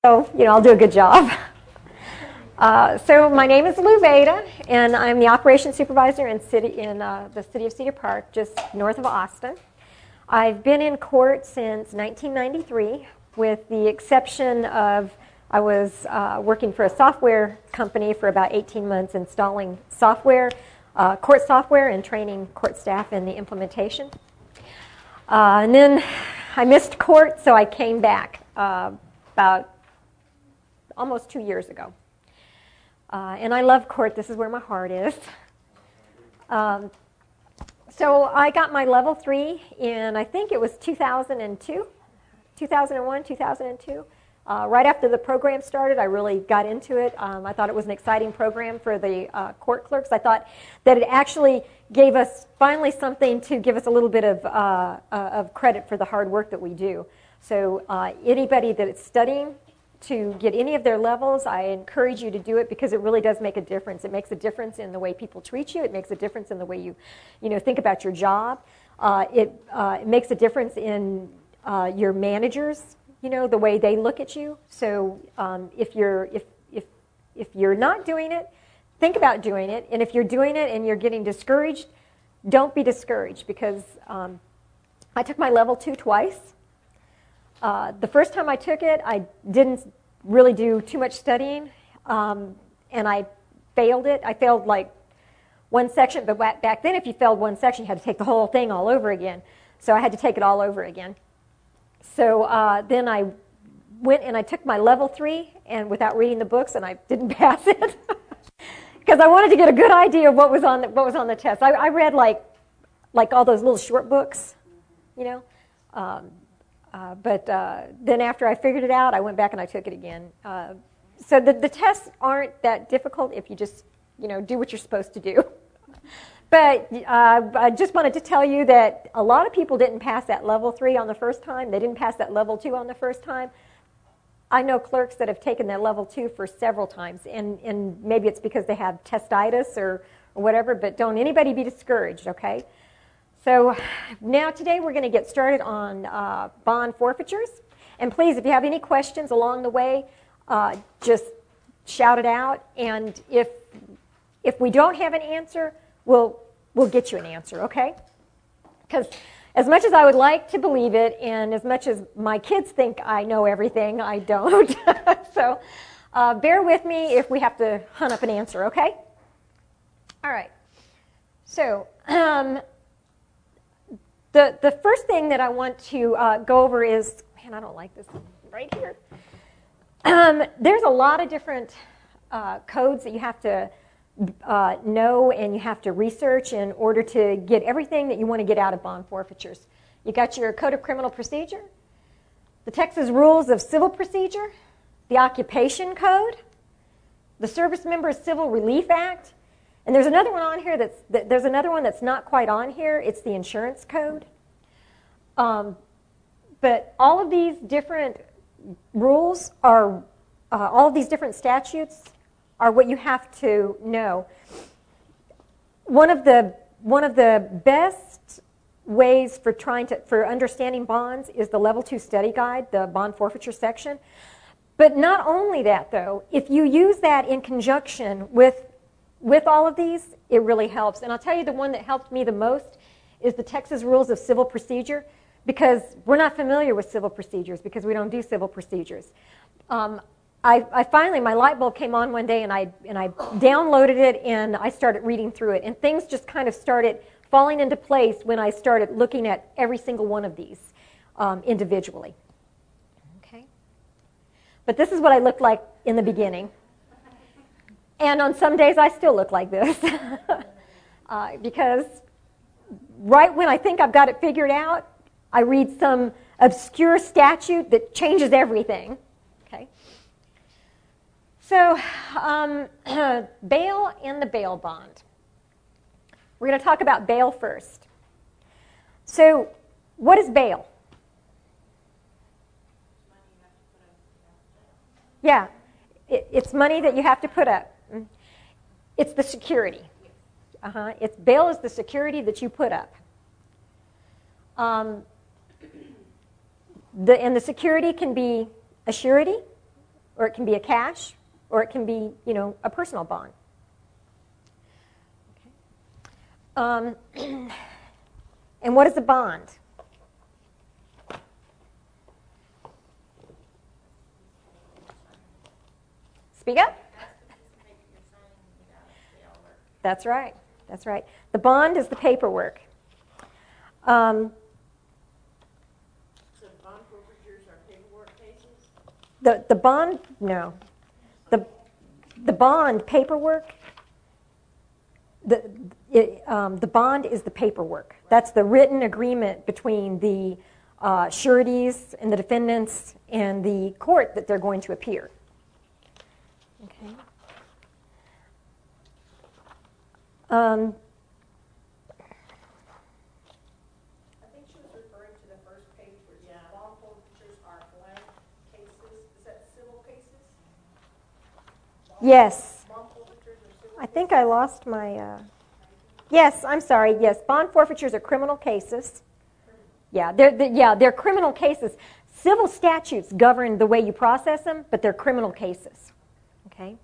So, I'll do a good job. So my name is Lou Veda, and I'm the operations supervisor in the city of Cedar Park, just north of Austin. I've been in court since 1993, with the exception of I was working for a software company for about 18 months installing software, court software, and training court staff in the implementation. And then I missed court, so I came back about almost 2 years ago. And I love court. This is where my heart is. So I got my level 3 in, I think it was 2001, 2002. Right after the program started, I really got into it. I thought it was an exciting program for the court clerks. I thought that it actually gave us finally something to give us a little bit of credit for the hard work that we do. So anybody that is studying to get any of their levels, I encourage you to do it because it really does make a difference. It makes a difference in the way people treat you. It makes a difference in the way you think about your job. It makes a difference in your managers, the way they look at you. So if you're not doing it, think about doing it. And if you're doing it and you're getting discouraged, don't be discouraged because I took my level 2 twice. The first time I took it, I didn't really do too much studying, and I failed it. I failed like one section, but back then if you failed one section, you had to take the whole thing all over again. So I had to take it all over again. So then I went and I took my level 3, and without reading the books, and I didn't pass it because I wanted to get a good idea of what was on the test. I read like all those little short books, But then after I figured it out, I went back and I took it again. So the tests aren't that difficult if you just, do what you're supposed to do. But I just wanted to tell you that a lot of people didn't pass that level 3 on the first time. They didn't pass that level 2 on the first time. I know clerks that have taken that level 2 for several times, and maybe it's because they have testitis or whatever, but don't anybody be discouraged, okay? So now today we're going to get started on bond forfeitures. And please, if you have any questions along the way, just shout it out. And if we don't have an answer, we'll get you an answer, okay? Because as much as I would like to believe it, and as much as my kids think I know everything, I don't. So bear with me if we have to hunt up an answer, okay? All right. So the first thing that I want to go over is, man, I don't like this right here. There's a lot of different codes that you have to know and you have to research in order to get everything that you want to get out of bond forfeitures. You got your Code of Criminal Procedure, the Texas Rules of Civil Procedure, the Occupation Code, the Service Members Civil Relief Act, and there's another one on here that's not quite on here. It's the Insurance Code. But all of these different rules are, all of these different statutes are what you have to know. One of the best ways for understanding bonds is the Level 2 Study Guide, the bond forfeiture section. But not only that, though, if you use that in conjunction with all of these, it really helps. And I'll tell you the one that helped me the most is the Texas Rules of Civil Procedure, because we're not familiar with civil procedures because we don't do civil procedures. I finally, my light bulb came on one day and I downloaded it and I started reading through it. And things just kind of started falling into place when I started looking at every single one of these individually. Okay. But this is what I looked like in the beginning. And on some days, I still look like this because right when I think I've got it figured out, I read some obscure statute that changes everything. Okay. So bail and the bail bond. We're going to talk about bail first. So what is bail? Yeah, it's money that you have to put up. It's the security. Bail is the security that you put up. And the security can be a surety, or it can be a cash, or it can be, a personal bond. Okay. And what is a bond? Speak up. That's right. That's right. The bond is the paperwork. So bond forfeitures are paperwork cases? The bond, no. The bond paperwork, the bond is the paperwork. That's the written agreement between the sureties and the defendants and the court that they're going to appear. Okay. I think she was referring to the first page where bond forfeitures are blank cases. Is that civil cases? Yes. Bond forfeitures are civil I think I lost my... Yes, I'm sorry. Yes, bond forfeitures are criminal cases. Yeah, they're criminal cases. Civil statutes govern the way you process them, but they're criminal cases. Okay.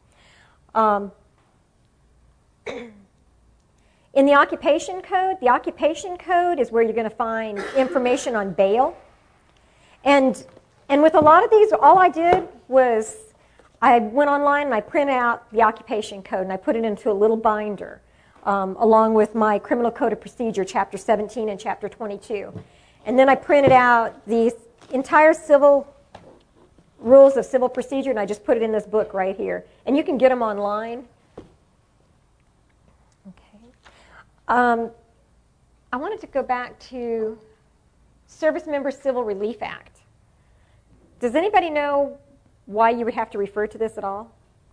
In the occupation code is where you're going to find information on bail. And with a lot of these, all I did was I went online and I printed out the occupation code and I put it into a little binder along with my Criminal Code of Procedure, Chapter 17 and Chapter 22. And then I printed out the entire civil rules of civil procedure and I just put it in this book right here. And you can get them online. I wanted to go back to Service Member Civil Relief Act. Does anybody know why you would have to refer to this at all?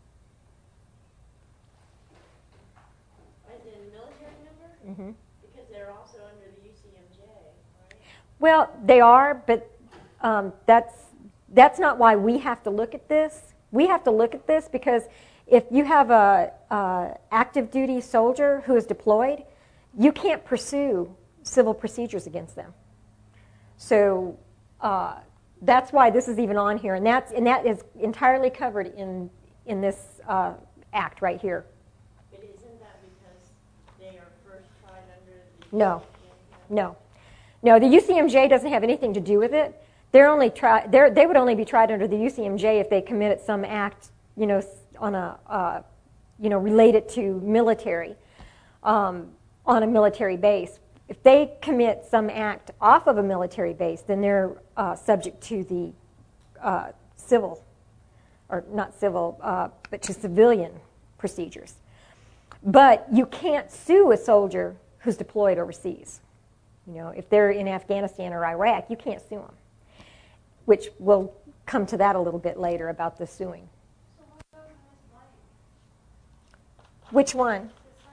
As in military member? Mm-hmm. Because they're also under the UCMJ, right? Well, they are, but that's not why we have to look at this. We have to look at this because if you have a active duty soldier who is deployed, you can't pursue civil procedures against them. So that's why this is even on here, and that is entirely covered in this act right here. But isn't that because they are first tried under the No. The UCMJ doesn't have anything to do with it. They would only be tried under the UCMJ if they committed some act, on a, related to military. On a military base. If they commit some act off of a military base, then they're subject to the civil, or not civil, but to civilian procedures. But you can't sue a soldier who's deployed overseas. If they're in Afghanistan or Iraq, you can't sue them, which we'll come to that a little bit later about the suing. So what goes in this blank? Which one?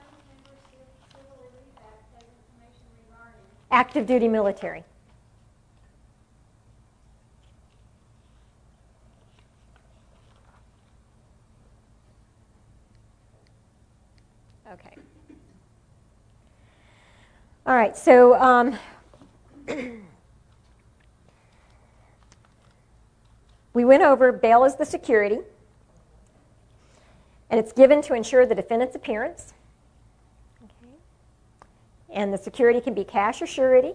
Active duty military. Okay. All right, so we went over bail as the security, and it's given to ensure the defendant's appearance. And the security can be cash or surety.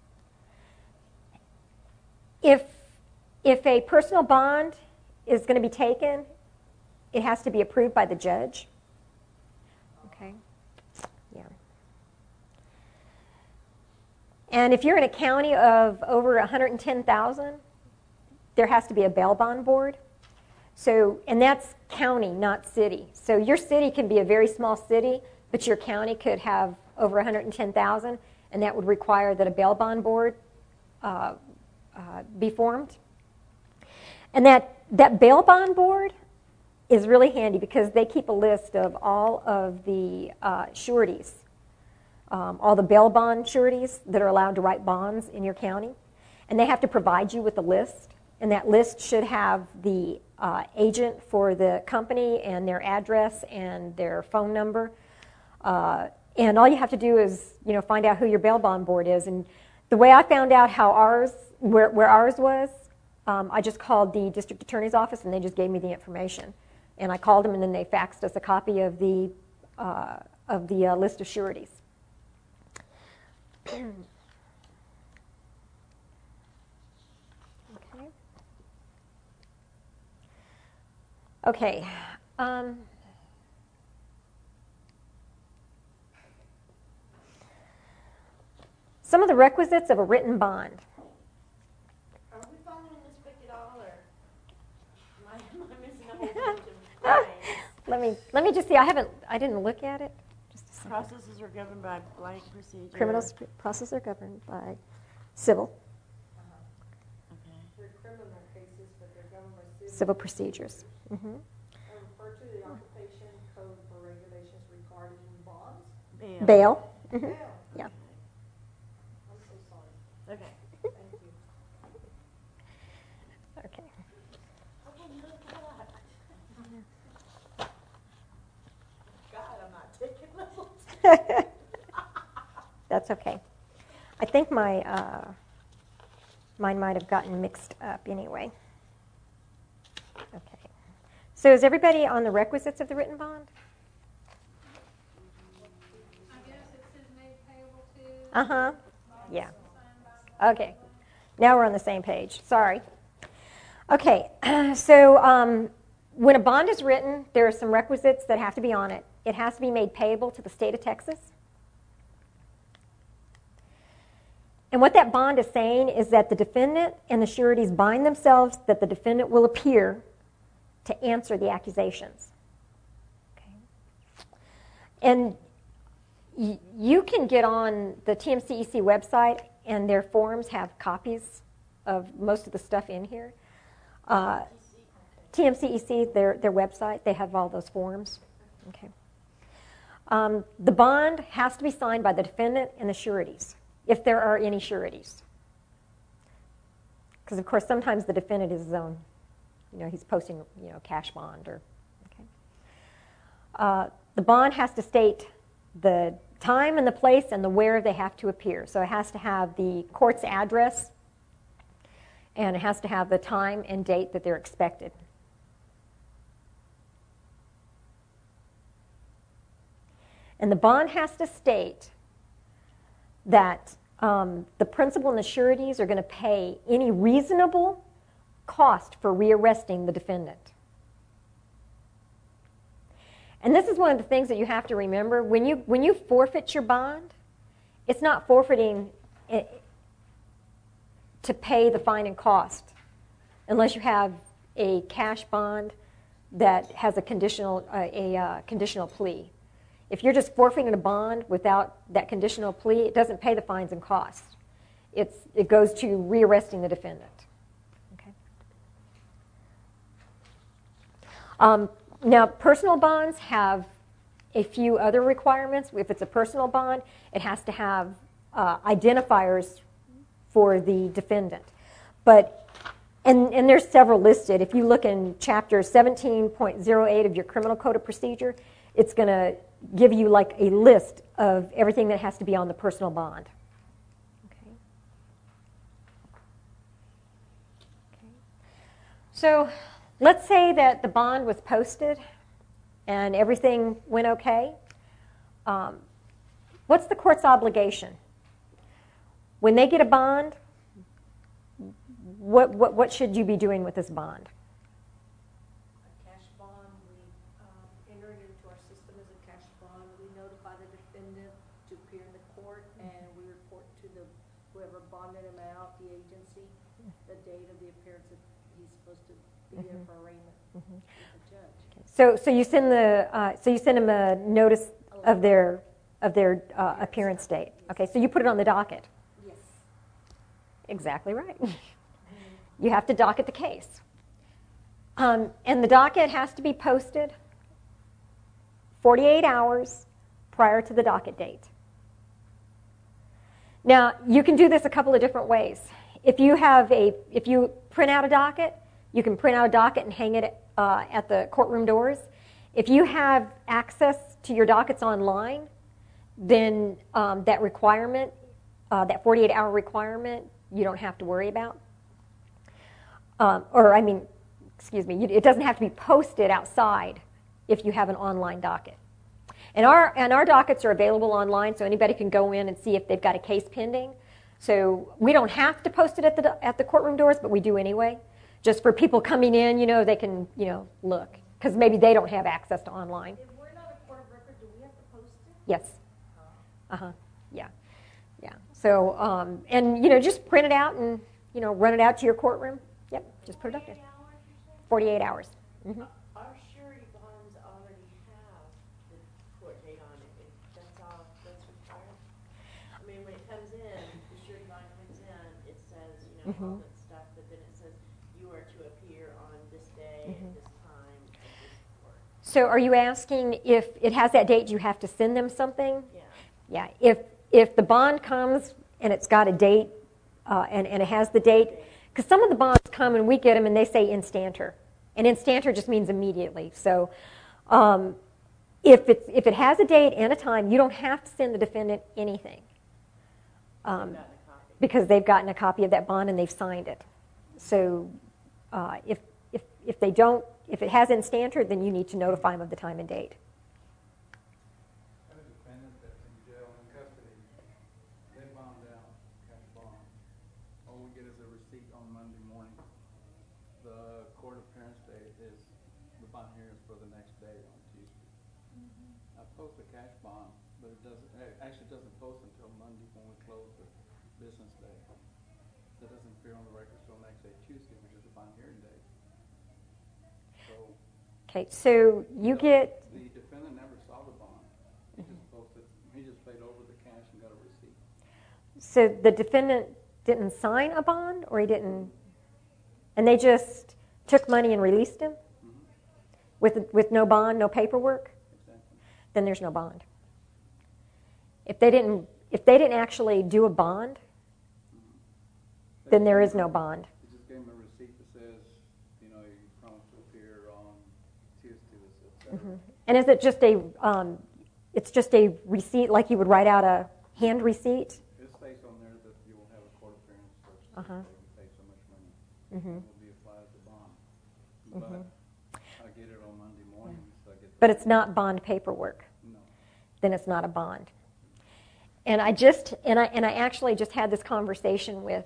If a personal bond is going to be taken, it has to be approved by the judge. Okay. Yeah. And if you're in a county of over 110,000, there has to be a bail bond board. And that's county, not city. So your city can be a very small city, but your county could have over 110,000, and that would require that a bail bond board be formed. And that bail bond board is really handy because they keep a list of all of the sureties, all the bail bond sureties that are allowed to write bonds in your county. And they have to provide you with a list, and that list should have the agent for the company and their address and their phone number. And all you have to do is, find out who your bail bond board is. And the way I found out how where ours was, I just called the district attorney's office, and they just gave me the information. And I called them, and then they faxed us a copy of the list of sureties. Okay. Okay. Some of the requisites of a written bond. Are we following this quick at all, or am I missing a whole bunch of Let me just see. I didn't look at it. Just a second. Processes are governed by blank procedure. Criminal processes are governed by civil Okay. They're criminal cases, but they're governed by civil procedures. Mm-hmm. And refer to the occupation code for regulations regarding bonds. Bail. Mm-hmm. Bail. Yeah. I'm so sorry. Okay. Thank you. Okay. God, I'm not taking notes. That's okay. I think mine might have gotten mixed up anyway. Okay. So is everybody on the requisites of the written bond? I guess it says made payable to. Uh-huh. Yeah. Okay. Now we're on the same page. Sorry. Okay. So when a bond is written, there are some requisites that have to be on it. It has to be made payable to the state of Texas. And what that bond is saying is that the defendant and the sureties bind themselves that the defendant will appear to answer the accusations. Okay. And you can get on the TMCEC website, and their forms have copies of most of the stuff in here. TMCEC, their website, they have all those forms. Okay. The bond has to be signed by the defendant and the sureties, if there are any sureties. Because, of course, sometimes the defendant is his own, he's posting, cash bond or, okay. The bond has to state the time and the place and the where they have to appear. So it has to have the court's address, and it has to have the time and date that they're expected. And the bond has to state that the principal and the sureties are going to pay any reasonable cost for rearresting the defendant. And this is one of the things that you have to remember. When you forfeit your bond, it's not forfeiting it to pay the fine and cost unless you have a cash bond that has a conditional plea. If you're just forfeiting a bond without that conditional plea, it doesn't pay the fines and costs. It goes to rearresting the defendant. Okay. Now, personal bonds have a few other requirements. If it's a personal bond, it has to have identifiers for the defendant. And there's several listed. If you look in Chapter 17.08 of your Criminal Code of Procedure, it's going to give you like a list of everything that has to be on the personal bond. Okay. So let's say that the bond was posted and everything went okay. What's the court's obligation? When they get a bond, what should you be doing with this bond? A cash bond, we enter it into our system as a cash bond. We notify the defendant to appear in the court, and we report to whoever bonded him out, the agency, the date of the appearance that he's supposed to be there for arraignment with the judge. So you send them a notice of their appearance date. Okay, so you put it on the docket. Yes. Exactly right. You have to docket the case. And the docket has to be posted 48 hours prior to the docket date. Now, you can do this a couple of different ways. If you print out a docket, you can print out a docket and hang it at the courtroom doors. If you have access to your dockets online, then that requirement, that 48-hour requirement, you don't have to worry about. or I mean, excuse me, it doesn't have to be posted outside if you have an online docket. And our dockets are available online, so anybody can go in and see if they've got a case pending. So we don't have to post it at the courtroom doors, but we do anyway. Just for people coming in, they can, look. Because maybe they don't have access to online. If we're not a court of record, do we have to post it? Yes. Yeah. Yeah. So, and, just print it out and, run it out to your courtroom. Yep, just put it up there. 48 hours. Mm-hmm. Our surety bonds already have the court date on it. That's required. I mean, when it comes in, the surety bond comes in, it says, all that stuff, but then it says you are to appear on this day at this time at this court. So are you asking if it has that date, you have to send them something? Yeah. Yeah. If the bond comes and it's got a date and it has the date, because some of the bonds come and we get them and they say instanter. And instanter just means immediately. So if it has a date and a time, you don't have to send the defendant anything. Because they've gotten a copy of that bond and they've signed it. So if it has instanter, then you need to notify them of the time and date. A defendant that's in jail in custody, they bond out, cash bond. All we get is a receipt on Monday morning. The court appearance date is, the bond hearing is for the next day on Tuesday. I post a cash bond, but it doesn't post until Monday when we close the business day. That doesn't appear on the record until next day, Tuesday, which is the bond hearing date. So. Okay, so you get. The defendant never saw the bond. He just paid over the cash and got a receipt. So the defendant didn't sign a bond, or he didn't, and they just took money and released him with no bond, no paperwork. Exactly. Then there's no bond. If they didn't actually do a bond, then there is no bond. He just gave him a receipt that says, you promised to appear on Tuesday, And is it just it's just a receipt like you would write out a hand receipt? It states on there that you will have a court appearance such that you pay so much money. It will be applied as a bond. But I get it on Monday morning, so I get. But it's not bond paperwork. No. Then it's not a bond. And I actually just had this conversation with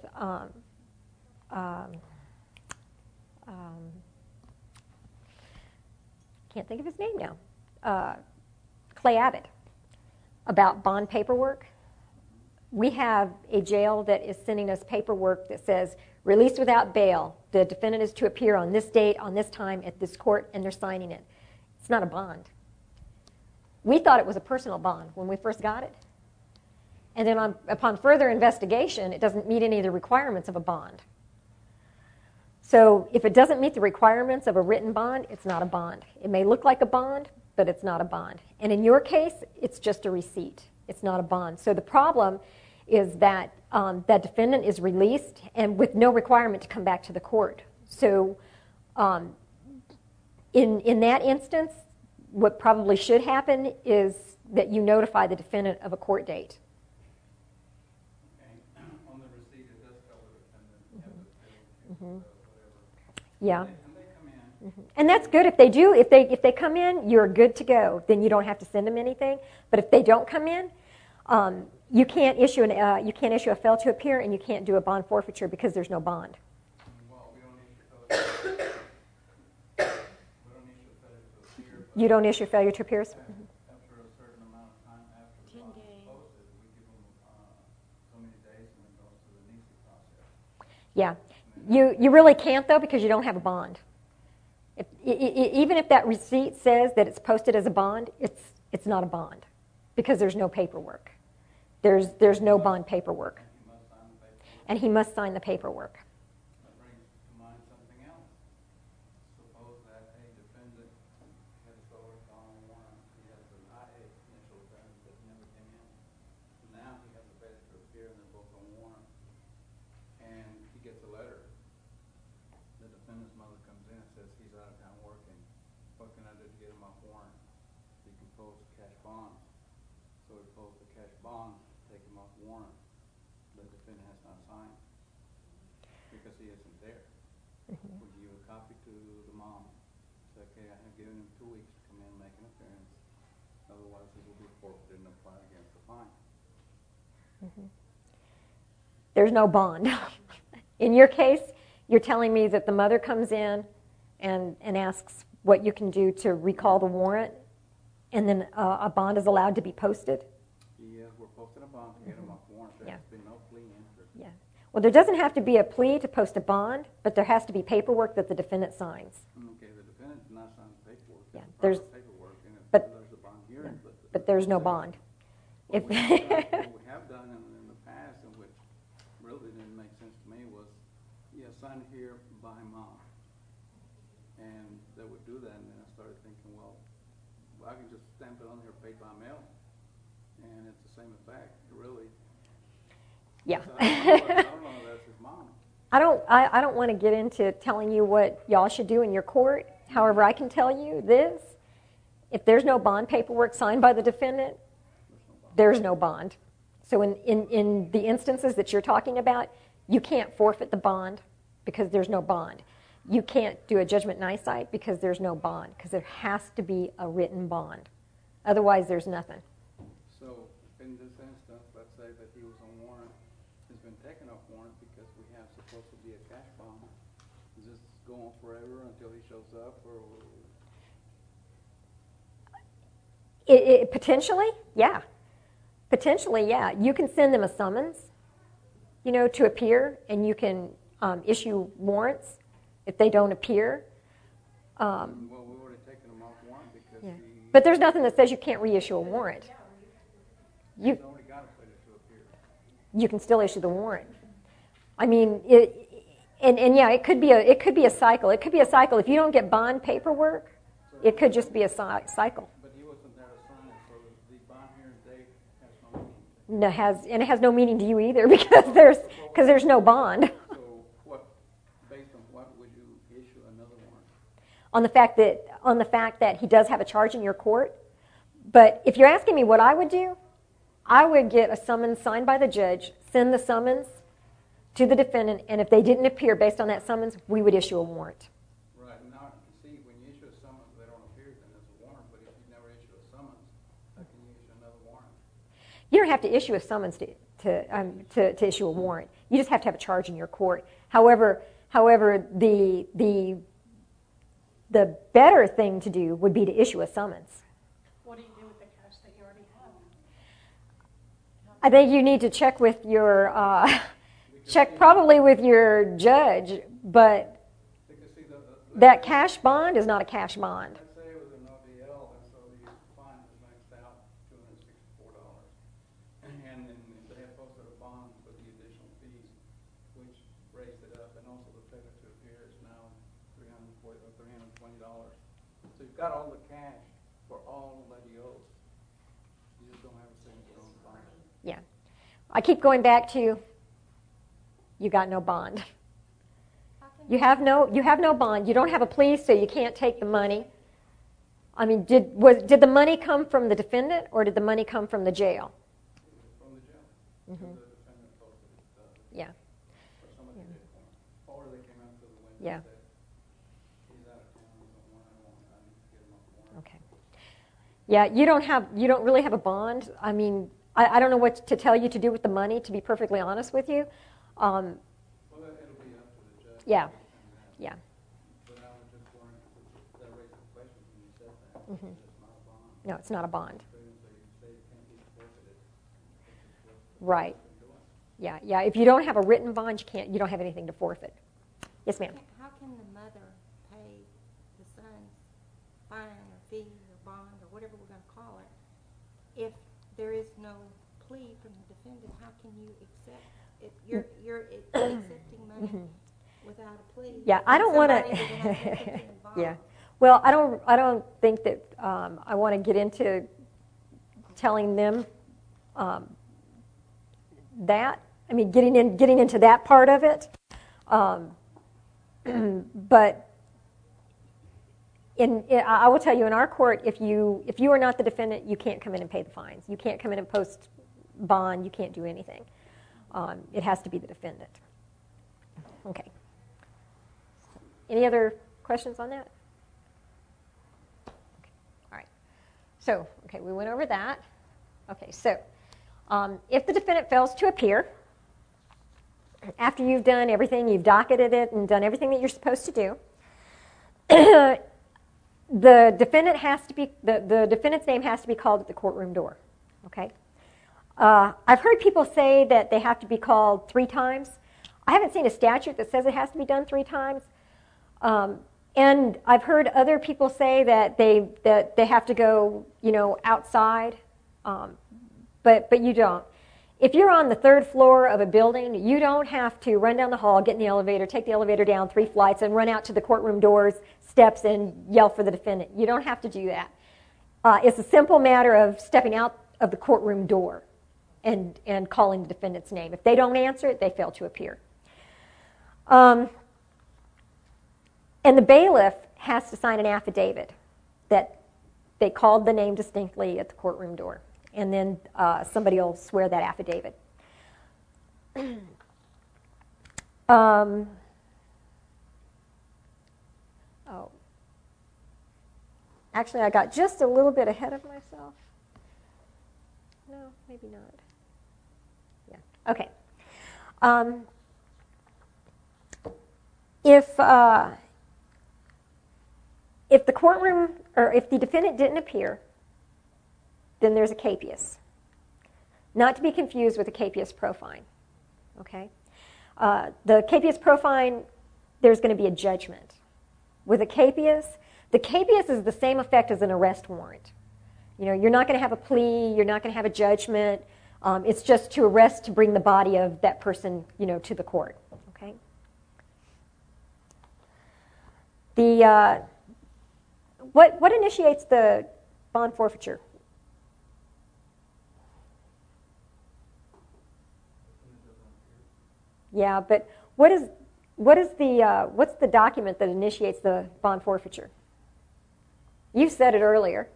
can't think of his name now. Clay Abbott, about bond paperwork. We have a jail that is sending us paperwork that says, released without bail. The defendant is to appear on this date, on this time, at this court, and they're signing it. It's not a bond. We thought it was a personal bond when we first got it. And then upon further investigation, it doesn't meet any of the requirements of a bond. So if it doesn't meet the requirements of a written bond, it's not a bond. It may look like a bond, but it's not a bond. And in your case, it's just a receipt. It's not a bond. So the problem is that that defendant is released and with no requirement to come back to the court. So in that instance, what probably should happen is that you notify the defendant of a court date. Okay. On the receipt, it does cover the defendant. Yeah. And they come in. And that's good if they do. If they come in, you're good to go. Then you don't have to send them anything. But if they don't come in, you can't issue a fail to appear, and you can't do a bond forfeiture because there's no bond. Well, we don't issue failure to appear. You don't issue failure to appear. After a certain amount of time after the bond is posted, we give them so many days, and it goes through the NISA process. Yeah. You really can't, though, because you don't have a bond. Even if that receipt says that it's posted as a bond, it's not a bond because there's no paperwork. There's no bond paperwork. And he must sign the paperwork. That brings to mind something else. Suppose that a defendant has sold on warrant. He has an IA initial defense that never came in. Now he has a failure to appear, and they're both on warrant. And he gets a letter. The defendant's mother comes in and says he's out of town working. What can I do to get him off warrant? He can post cash bonds. So he posts a cash bond, take him off warrant. The defendant has not signed because he isn't there. giving him 2 weeks to come in and make an appearance. Otherwise, it will be forfeited and applied against the fine. There's no bond. In your case, you're telling me that the mother comes in and asks what you can do to recall the warrant, and then a bond is allowed to be posted? Yes, we're posting a bond to get him off warrant. There has been no plea entered. Yeah. Well, there doesn't have to be a plea to post a bond, but there has to be paperwork that the defendant signs. Okay, the defendant did not sign the paperwork. Yeah, It's there's- proper paperwork, and but- there's a bond hearing, But there's no bond. What If we have done in the past, and which really didn't make sense to me, was, yeah, sign here by mom. And they would do that, and then I started thinking, well, I can just stamp it on here, paid by mail, and it's the same effect, really. Yeah. So I don't know if that's his mom. I don't want to get into telling you what y'all should do in your court. However, I can tell you this. If there's no bond paperwork signed by the defendant, there's no bond. So in the instances that you're talking about, you can't forfeit the bond because there's no bond. You can't do a judgment in eyesight because there's no bond, because there has to be a written bond. Otherwise, there's nothing. So in this instance, let's say that he was on warrant, has been taken off warrant because we have supposed to be a cash bond. Is this go on forever until he shows up, or? Potentially, yeah. Potentially, yeah. You can send them a summons, to appear, and you can issue warrants if they don't appear. Well, we've already taken him off warrant because Yeah. he. But there's nothing that says you can't reissue a warrant. He's only got to put it to appear. You can still issue the warrant. I mean, it could be a cycle. It could be a cycle. If you don't get bond paperwork, it could just be a cycle. But he wasn't there to sign it, so the bond hearing date has no meaning. No, and it has no meaning to you either because there's no bond. So based on what would you issue another warrant? On the fact that he does have a charge in your court. But if you're asking me what I would do, I would get a summons signed by the judge, send the summons to the defendant, and if they didn't appear based on that summons, we would issue a warrant. Right, now, see, when you issue a summons, they don't appear, then it's a warrant, but if you never issue a summons, how can you issue another warrant? You don't have to issue a summons to issue a warrant. You just have to have a charge in your court. However, the better thing to do would be to issue a summons. What do you do with the cash that you already have? I think you need to check with your probably with your judge, but Because see, that cash bond is not a cash bond. let's say it was an ODL, and so the fine was maxed out $264. And then they had posted a bond for the additional fees, which raised it up, and also the failure to appear is now $320. So you've got all the cash for all that he owes. You just don't have a signature on the bond. Yeah. I keep going back to you got no bond. You have no bond. You don't have a plea, so you can't take the money. I mean, did the money come from the defendant or did the money come from the jail? From the jail. The defendant posted it, Yeah. or somebody did it for him. Or they came out to the window Yeah. and said, he's out of town, he's on warrant, I need to get him off warrant. Okay. Yeah, you don't really have a bond. I mean, I don't know what to tell you to do with the money, to be perfectly honest with you. Well, it'll be up to the judge. Yeah. And that. Yeah. But I was just wondering, that raised the question when you said that. It's not a bond. No, it's not a bond. So you say it can't be forfeited. Right. Yeah. If you don't have a written bond, you don't have anything to forfeit. Yes, ma'am. How can the mother pay the son's fine or fee or bond or whatever we're going to call it if there is no plea from the defendant? How can you accept it? You're accepting money without a plea. Yeah, I don't want Somebody that has nothing to. involved. Yeah. Well, I don't think that I want to get into telling them that. I mean, getting into that part of it. But I will tell you, in our court, if you are not the defendant, you can't come in and pay the fines. You can't come in and post bond. You can't do anything. It has to be the defendant. Okay. Any other questions on that? So, okay, we went over that. Okay, so if the defendant fails to appear, after you've done everything, you've docketed it and done everything that you're supposed to do, the defendant has to be the defendant's name has to be called at the courtroom door. Okay, I've heard people say that they have to be called 3 times. I haven't seen a statute that says it has to be done 3 times. And I've heard other people say that they have to go, outside, but you don't. If you're on the 3rd floor of a building, you don't have to run down the hall, get in the elevator, take the elevator down 3 flights, and run out to the courtroom doors, steps, and yell for the defendant. You don't have to do that. It's a simple matter of stepping out of the courtroom door and calling the defendant's name. If they don't answer it, they fail to appear. And the bailiff has to sign an affidavit that they called the name distinctly at the courtroom door. And then somebody will swear that affidavit. Actually, I got just a little bit ahead of myself. No, maybe not. Yeah, okay. If the courtroom, or if the defendant didn't appear, then there's a capias. Not to be confused with a capias pro fine. Okay? The capias pro fine, there's going to be a judgment. With a capias, the capias is the same effect as an arrest warrant. You're not going to have a plea, you're not going to have a judgment. It's just to arrest to bring the body of that person, to the court. Okay? What initiates the bond forfeiture? Yeah, but what's the document that initiates the bond forfeiture? You said it earlier.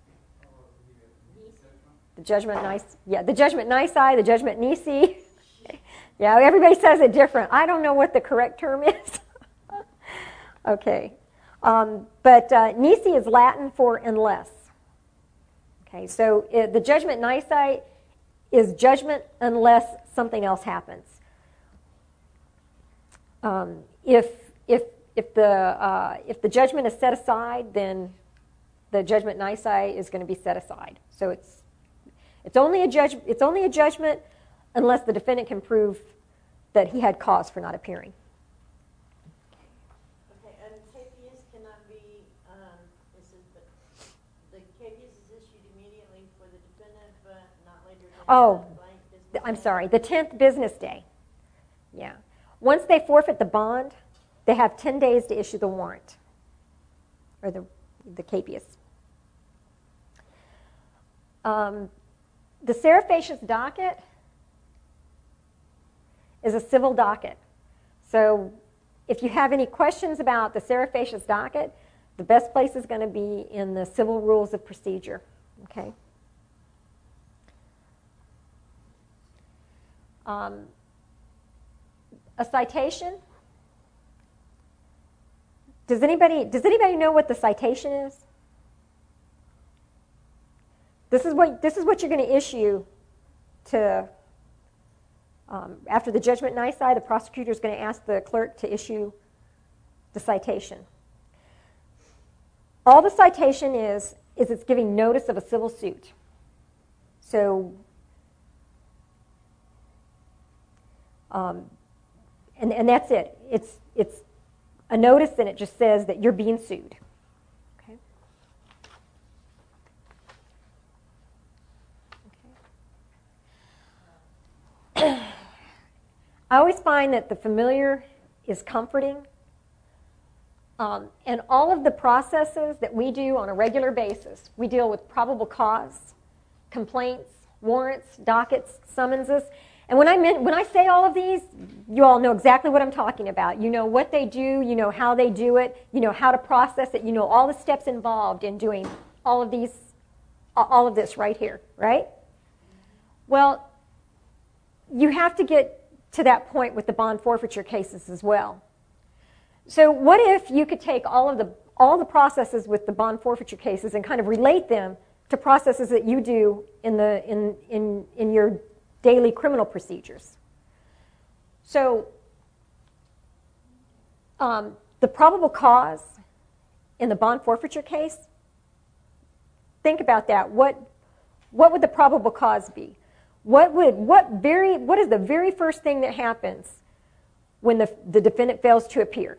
The judgment the judgment nisi, the judgment nisi. Yeah, everybody says it different. I don't know what the correct term is. Okay. But nisi is Latin for unless. Okay, so the judgment nisi is judgment unless something else happens. If the judgment is set aside, then the judgment nisi is going to be set aside. So it's only a judgment unless the defendant can prove that he had cause for not appearing. Okay, and capias cannot be. The capias is issued immediately for the defendant, but not later than the blank business I'm day. sorry, the 10th business day. Yeah. Once they forfeit the bond, they have 10 days to issue the warrant, or the capias. The Serifacious docket is a civil docket. So if you have any questions about the Serifacious docket, the best place is going to be in the Civil Rules of Procedure. Okay. A citation. Does anybody know what the citation is? This is what you're going to issue to after the judgment nisi. The prosecutor is going to ask the clerk to issue the citation. All the citation is it's giving notice of a civil suit. So. And that's it. It's a notice, and it just says that you're being sued. Okay. I always find that the familiar is comforting, and all of the processes that we do on a regular basis, we deal with probable cause, complaints, warrants, dockets, summonses. And when I say all of these, you all know exactly what I'm talking about. You know what they do, you know how they do it, you know how to process it, you know all the steps involved in doing all of this right here, right? Well, you have to get to that point with the bond forfeiture cases as well. So what if you could take all the processes with the bond forfeiture cases and kind of relate them to processes that you do in your daily criminal procedures. So the probable cause in the bond forfeiture case, think about that. What would the probable cause be? What is the very first thing that happens when the defendant fails to appear?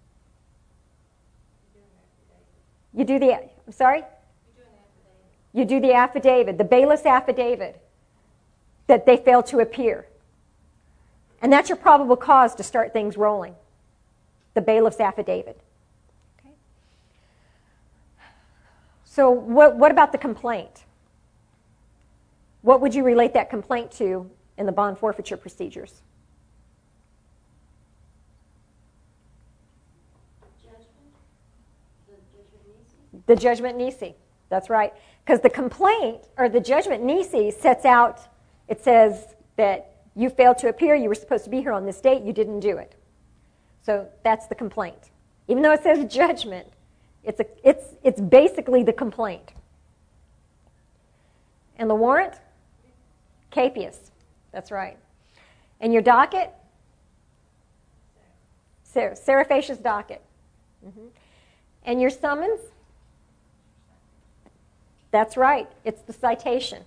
You do the, I'm sorry? You do the affidavit, the bailiff's affidavit, that they failed to appear. And that's your probable cause to start things rolling, the bailiff's affidavit. Okay. So what about the complaint? What would you relate that complaint to in the bond forfeiture procedures? The judgment nisi. That's right. Because the complaint, or the judgment nisi, sets out, it says that you failed to appear, you were supposed to be here on this date, you didn't do it. So that's the complaint. Even though it says judgment, it's basically the complaint. And the warrant? Capias. That's right. And your docket? Serifacious docket. Mm-hmm. And your summons? That's right. It's the citation.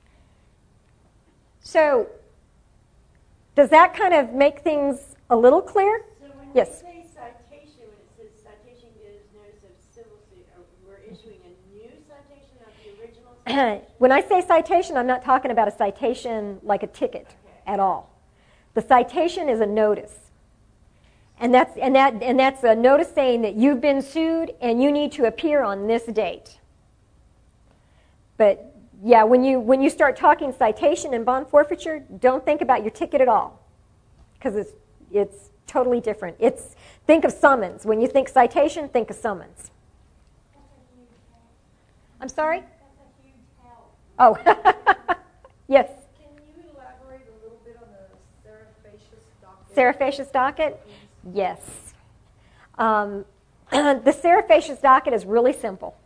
So, does that kind of make things a little clear? So when Yes. we say citation, when it says citation gives notice of civil suit, we're issuing a new citation of the original citation? When I say citation, I'm not talking about a citation like a ticket at all. The citation is a notice. And that's a notice saying that you've been sued and you need to appear on this date. But yeah, when you start talking citation and bond forfeiture, don't think about your ticket at all, because it's totally different. Think of summons. When you think citation, think of summons. I'm sorry? Oh, yes. Can you elaborate a little bit on the serifacious docket? Serifacious docket? Yes. The serifacious docket is really simple.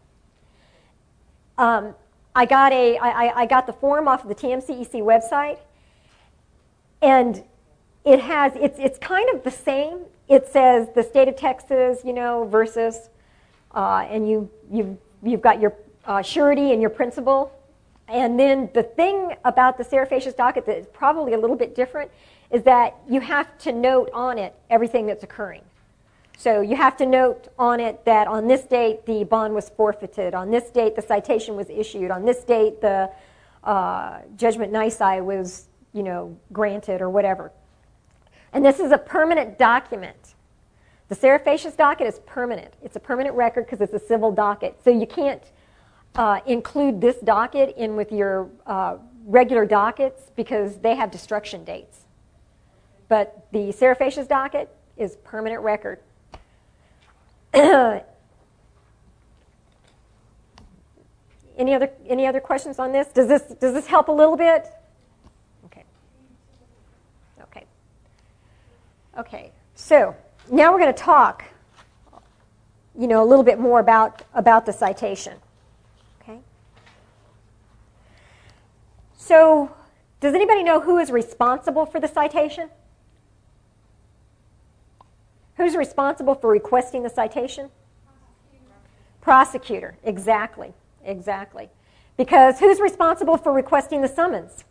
I got the form off of the TMCEC website, and it's kind of the same. It says the state of Texas, versus, and you've got your surety and your principal. And then the thing about the serifacious docket that is probably a little bit different is that you have to note on it everything that's occurring. So you have to note on it that on this date the bond was forfeited, on this date the citation was issued, on this date the judgment nisi was, granted or whatever. And this is a permanent document. The serifacious docket is permanent. It's a permanent record because it's a civil docket. So you can't include this docket in with your regular dockets because they have destruction dates. But the serifacious docket is permanent record. Any other questions on this? Does this help a little bit? Okay. So now we're going to talk, a little bit more about the citation. Okay. So, does anybody know who is responsible for the citation? Who's responsible for requesting the citation? Prosecutor. Exactly. Because who's responsible for requesting the summons?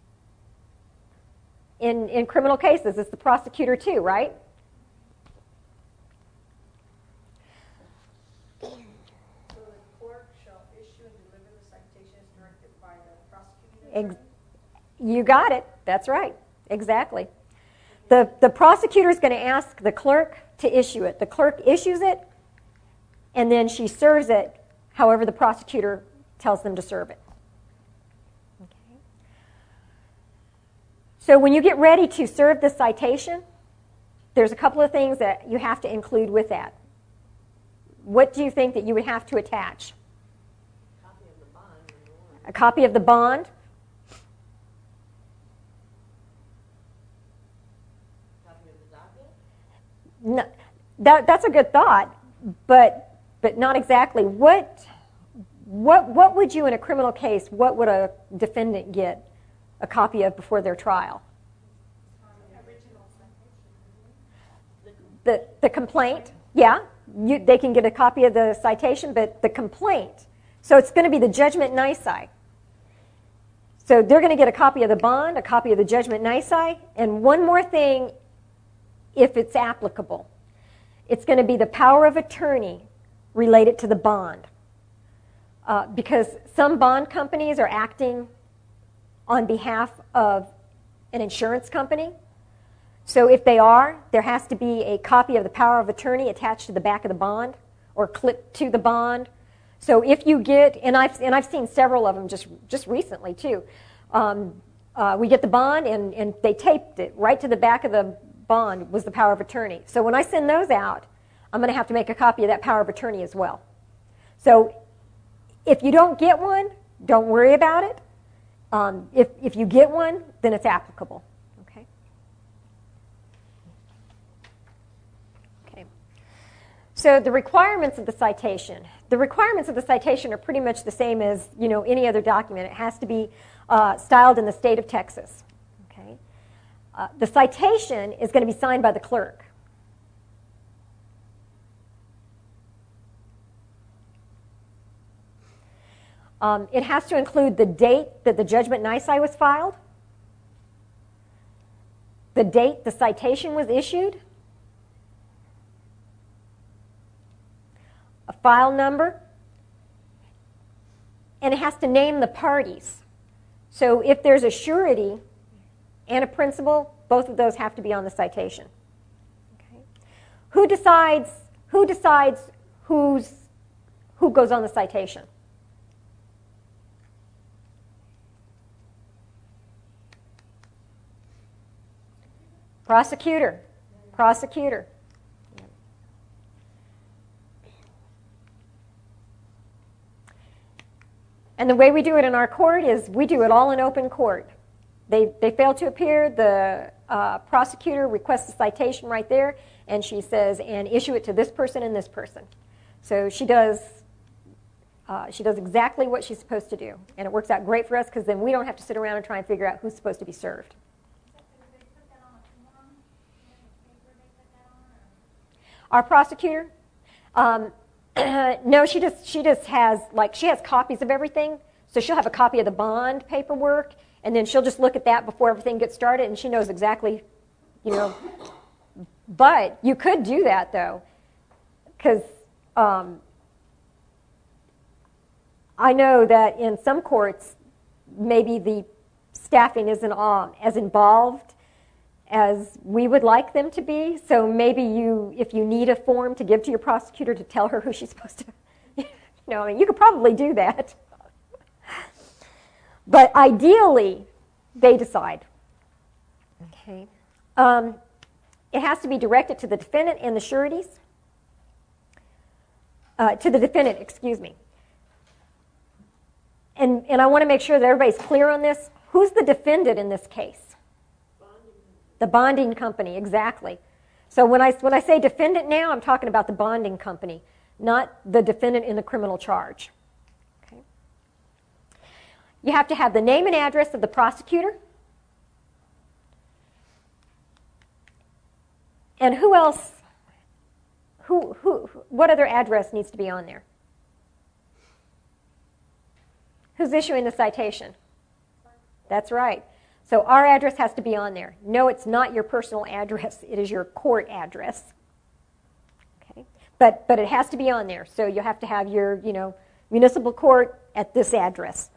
In criminal cases, it's the prosecutor too, right? So the court shall issue and deliver the citations directed by the prosecuting attorney? You got it. That's right. Exactly. The prosecutor is going to ask the clerk to issue it. The clerk issues it, and then she serves it however the prosecutor tells them to serve it. Okay. So when you get ready to serve the citation, there's a couple of things that you have to include with that. What do you think that you would have to attach? A copy of the bond. No, that's a good thought, but not exactly. What what would you in a criminal case, what would a defendant get a copy of before their trial? The complaint, yeah. They can get a copy of the citation, but the complaint. So it's going to be the judgment nisi. So they're going to get a copy of the bond, a copy of the judgment nisi, and one more thing, if it's applicable. It's going to be the power of attorney related to the bond. Because some bond companies are acting on behalf of an insurance company. So if they are, there has to be a copy of the power of attorney attached to the back of the bond or clipped to the bond. So if you get, and I've seen several of them just recently too. We get the bond and they taped it right to the back of the bond was the power of attorney. So when I send those out, I'm going to have to make a copy of that power of attorney as well. So if you don't get one, don't worry about it. If you get one, then it's applicable. Okay. So the requirements of the citation. The requirements of the citation are pretty much the same as any other document. It has to be styled in the state of Texas. Okay. The citation is going to be signed by the clerk. It has to include the date that the judgment nisi was filed, the date the citation was issued, a file number, and it has to name the parties. So if there's a surety and a principal, both of those have to be on the citation. Okay. Who decides who goes on the citation? Prosecutor. And the way we do it in our court is we do it all in open court. They fail to appear, the prosecutor requests a citation right there, and she says, and issue it to this person and this person. So she does exactly what she's supposed to do. And it works out great for us because then we don't have to sit around and try and figure out who's supposed to be served. Our prosecutor? No, she just has, she has copies of everything. So she'll have a copy of the bond paperwork, and then she'll just look at that before everything gets started, and she knows exactly, But you could do that, though, because I know that in some courts, maybe the staffing isn't as involved as we would like them to be. So maybe if you need a form to give to your prosecutor to tell her who she's supposed to, you could probably do that. But ideally, they decide. Okay. It has to be directed to the defendant and the sureties. To the defendant, excuse me. And I want to make sure that everybody's clear on this. Who's the defendant in this case? The bonding company, exactly. So when I say defendant now, I'm talking about the bonding company, not the defendant in the criminal charge. Okay. You have to have the name and address of the prosecutor. And who else, what other address needs to be on there? Who's issuing the citation? That's right. So our address has to be on there. No, it's not your personal address. It is your court address. Okay, but it has to be on there. So you have to have your municipal court at this address.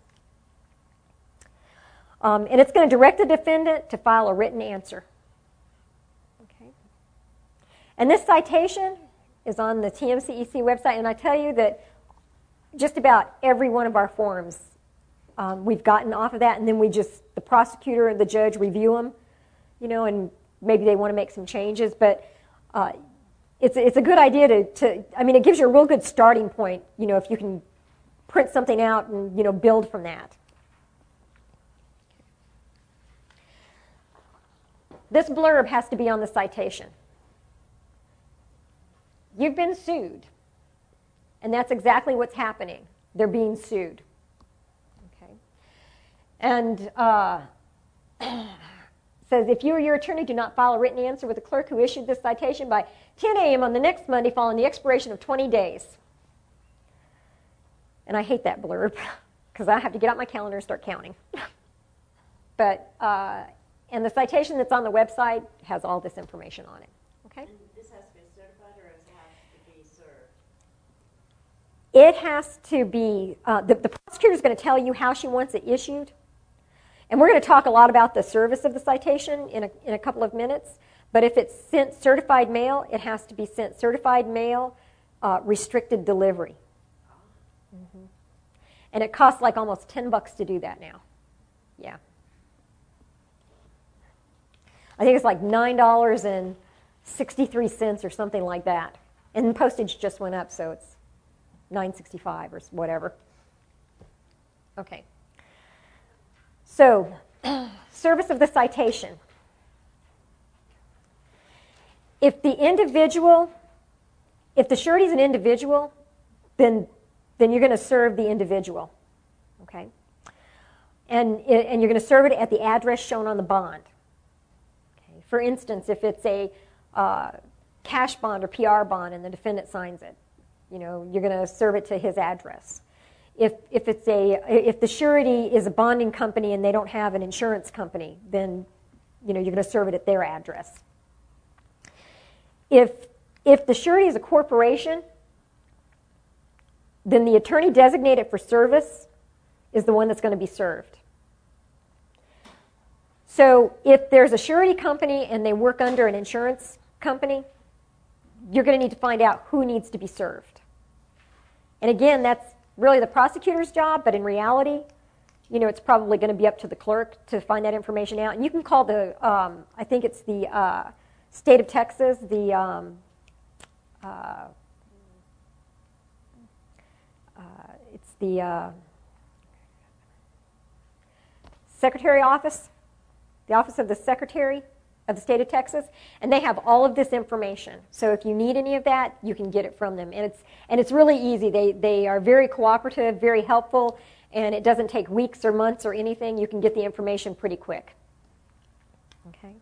And it's going to direct the defendant to file a written answer. Okay. And this citation is on the TMCEC website, and I tell you that just about every one of our forms we've gotten off of that, and then the prosecutor and the judge review them, and maybe they want to make some changes. But it's a good idea it gives you a real good starting point, if you can print something out and, build from that. This blurb has to be on the citation. You've been sued, and that's exactly what's happening. They're being sued. Okay. And says, if you or your attorney do not file a written answer with the clerk who issued this citation by 10 a.m. on the next Monday following the expiration of 20 days. And I hate that blurb because I have to get out my calendar and start counting. But, and the citation that's on the website has all this information on it. Okay? And this has to be certified or does it have to be served? It has to be, the prosecutor is going to tell you how she wants it issued. And we're going to talk a lot about the service of the citation in a couple of minutes. But if it's sent certified mail, it has to be sent certified mail, restricted delivery. Mm-hmm. And it costs like almost $10 to do that now. Yeah. I think it's like $9.63 or something like that. And postage just went up, so it's $9.65 or whatever. Okay. So, service of the citation. If the surety is an individual, then you're going to serve the individual, okay? And you're going to serve it at the address shown on the bond. Okay? For instance, if it's a cash bond or PR bond and the defendant signs it, you're going to serve it to his address. If the surety is a bonding company and they don't have an insurance company, then you're going to serve it at their address. If the surety is a corporation, then the attorney designated for service is the one that's going to be served. So if there's a surety company and they work under an insurance company, you're going to need to find out who needs to be served. And again, that's really the prosecutor's job, but in reality, it's probably going to be up to the clerk to find that information out. And you can call I think it's the state of Texas, it's the Secretary Office, the Office of the Secretary of the state of Texas, and they have all of this information. So if you need any of that, you can get it from them. And it's really easy. They are very cooperative, very helpful, and it doesn't take weeks or months or anything. You can get the information pretty quick. Okay.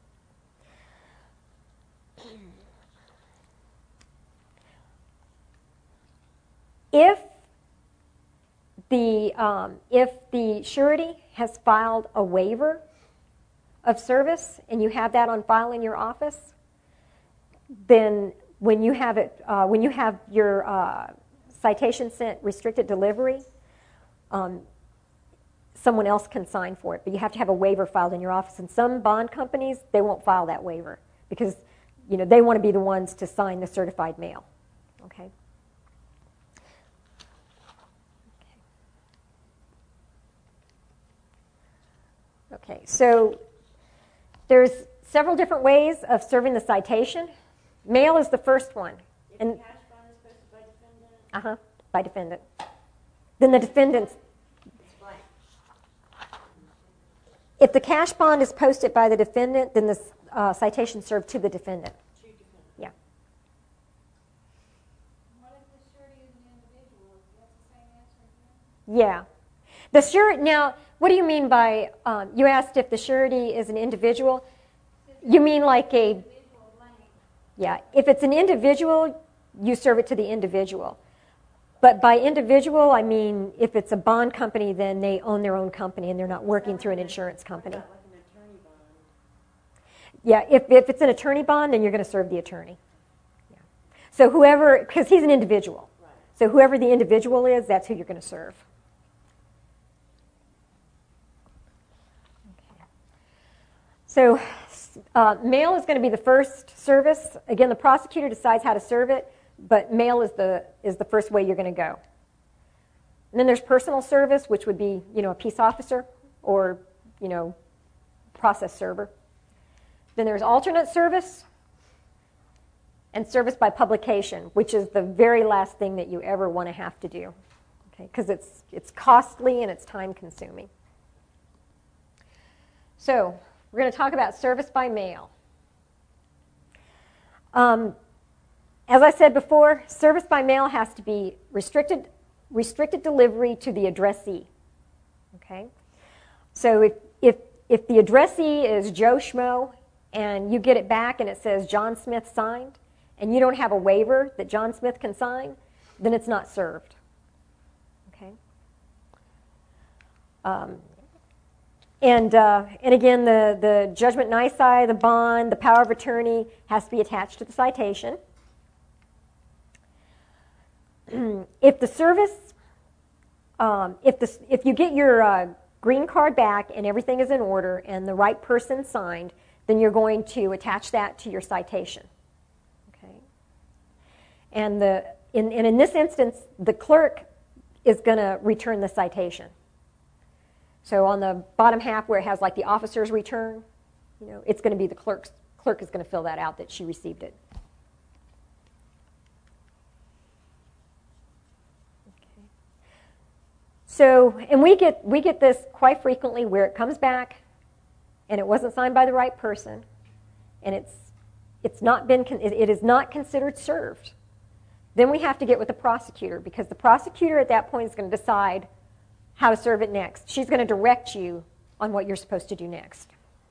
If the surety has filed a waiver of service and you have that on file in your office, then when you have your citation sent restricted delivery, someone else can sign for it, but you have to have a waiver filed in your office. And some bond companies, they won't file that waiver because they want to be the ones to sign the certified mail. Okay. Okay, so there's several different ways of serving the citation. Mail is the first one. If the cash bond is posted by defendant? By defendant. Then the defendant's... It's blank. If the cash bond is posted by the defendant, then the citation served to the defendant. To defendant. Yeah. What if the surety is an individual? Is that the same answer again? Yeah. The surety, now, what do you mean by, you asked if the surety is an individual? You mean like a, Individual blank. yeah, if it's an individual, you serve it to the individual. But by individual, I mean if it's a bond company, then they own their own company and they're not working through an insurance company. What about like an attorney bond? Yeah, if it's an attorney bond, then you're going to serve the attorney. Yeah. So whoever, because he's an individual. Right. So whoever the individual is, that's who you're going to serve. So mail is going to be the first service. Again, the prosecutor decides how to serve it, but mail is the first way you're going to go. And then there's personal service, which would be, a peace officer or, process server. Then there's alternate service and service by publication, which is the very last thing that you ever want to have to do, okay? Because it's costly and it's time consuming. So we're going to talk about service by mail. As I said before, service by mail has to be restricted restricted delivery to the addressee. Okay? So if the addressee is Joe Schmo and you get it back and it says John Smith signed, and you don't have a waiver that John Smith can sign, then it's not served. Okay? And again, the judgment nisi, the bond, the power of attorney has to be attached to the citation. If the service, if you get your green card back and everything is in order and the right person signed, then you're going to attach that to your citation. Okay. And in this instance, the clerk is going to return the citation. So on the bottom half where it has like the officer's return, it's going to be the clerk is going to fill that out that she received it. Okay. So, and we get this quite frequently where it comes back and it wasn't signed by the right person, and it is not considered served. Then we have to get with the prosecutor, because the prosecutor at that point is going to decide how to serve it next. She's going to direct you on what you're supposed to do next.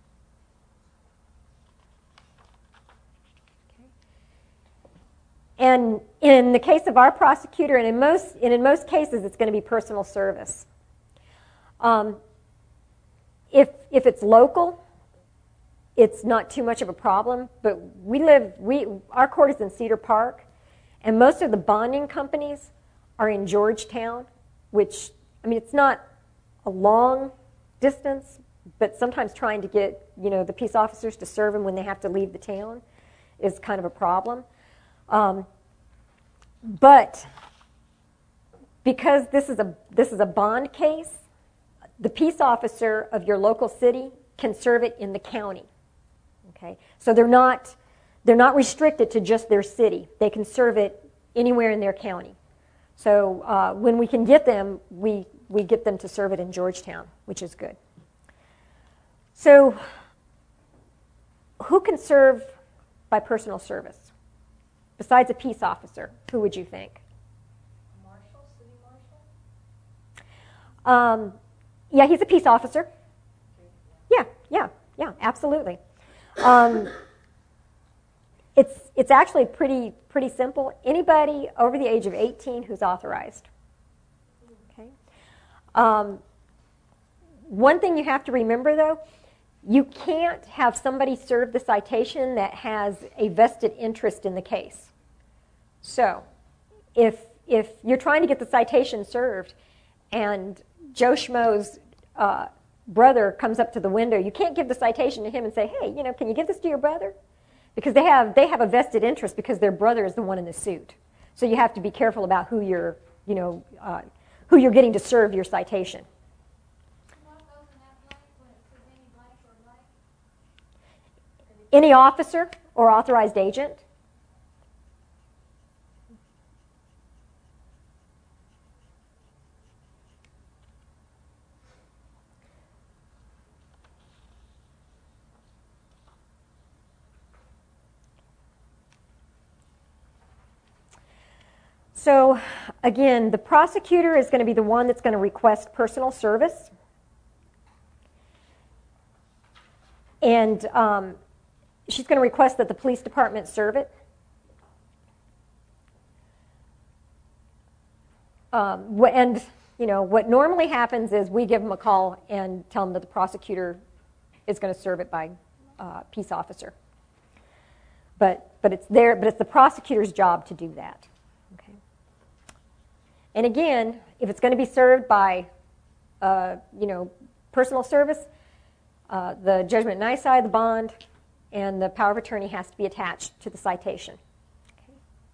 Okay. And in the case of our prosecutor, and in most cases, it's going to be personal service. If it's local, it's not too much of a problem. But our court is in Cedar Park, and most of the bonding companies are in Georgetown, which, it's not a long distance, but sometimes trying to get, the peace officers to serve them when they have to leave the town is kind of a problem. But because this is a bond case, the peace officer of your local city can serve it in the county. Okay, so they're not restricted to just their city. They can serve it anywhere in their county. So when we can get them, we get them to serve it in Georgetown, which is good. So who can serve by personal service? Besides a peace officer, who would you think? Marshal, city marshal? Yeah, he's a peace officer. Yeah, absolutely. It's actually pretty simple. Anybody over the age of 18 who's authorized. Okay. One thing you have to remember, though, you can't have somebody serve the citation that has a vested interest in the case. So, if you're trying to get the citation served, and Joe Schmo's brother comes up to the window, you can't give the citation to him and say, "Hey, can you give this to your brother?" Because they have a vested interest because their brother is the one in the suit. So you have to be careful about who you're getting to serve your citation. What goes in that blank when it says any blank or blank? Any officer or authorized agent. So, again, the prosecutor is going to be the one that's going to request personal service. And she's going to request that the police department serve it. What normally happens is we give them a call and tell them that the prosecutor is going to serve it by peace officer. But it's the prosecutor's job to do that. Okay. And again, if it's going to be served by personal service, the judgment nisi, the bond, and the power of attorney has to be attached to the citation. Okay.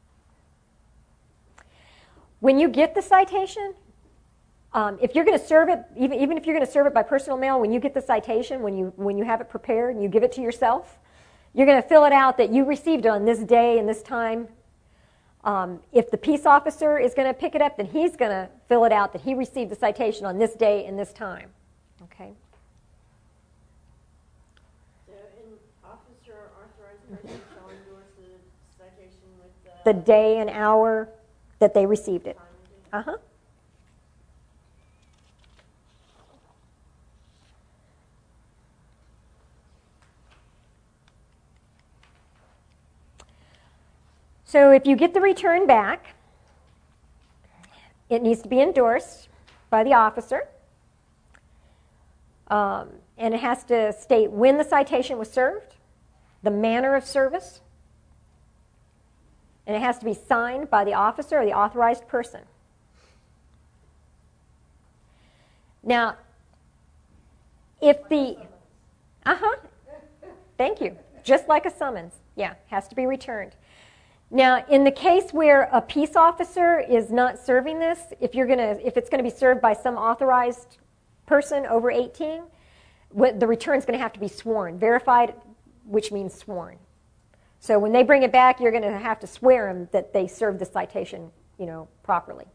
When you get the citation, if you're going to serve it, even if you're going to serve it by personal mail, when you get the citation, when you have it prepared and you give it to yourself, you're going to fill it out that you received it on this day and this time. If the peace officer is going to pick it up, then he's going to fill it out that he received the citation on this day and this time. Okay. So an officer or authorized person shall endorse the citation with The day and hour that they received it. time and date. So if you get the return back, it needs to be endorsed by the officer. And it has to state when the citation was served, the manner of service, and it has to be signed by the officer or the authorized person. Now, if the... Thank you. Just like a summons. Yeah, has to be returned. Now, in the case where a peace officer is not serving this, if it's going to be served by some authorized person over 18, the return is going to have to be sworn. Verified, which means sworn. So when they bring it back, you're going to have to swear them that they served the citation, properly.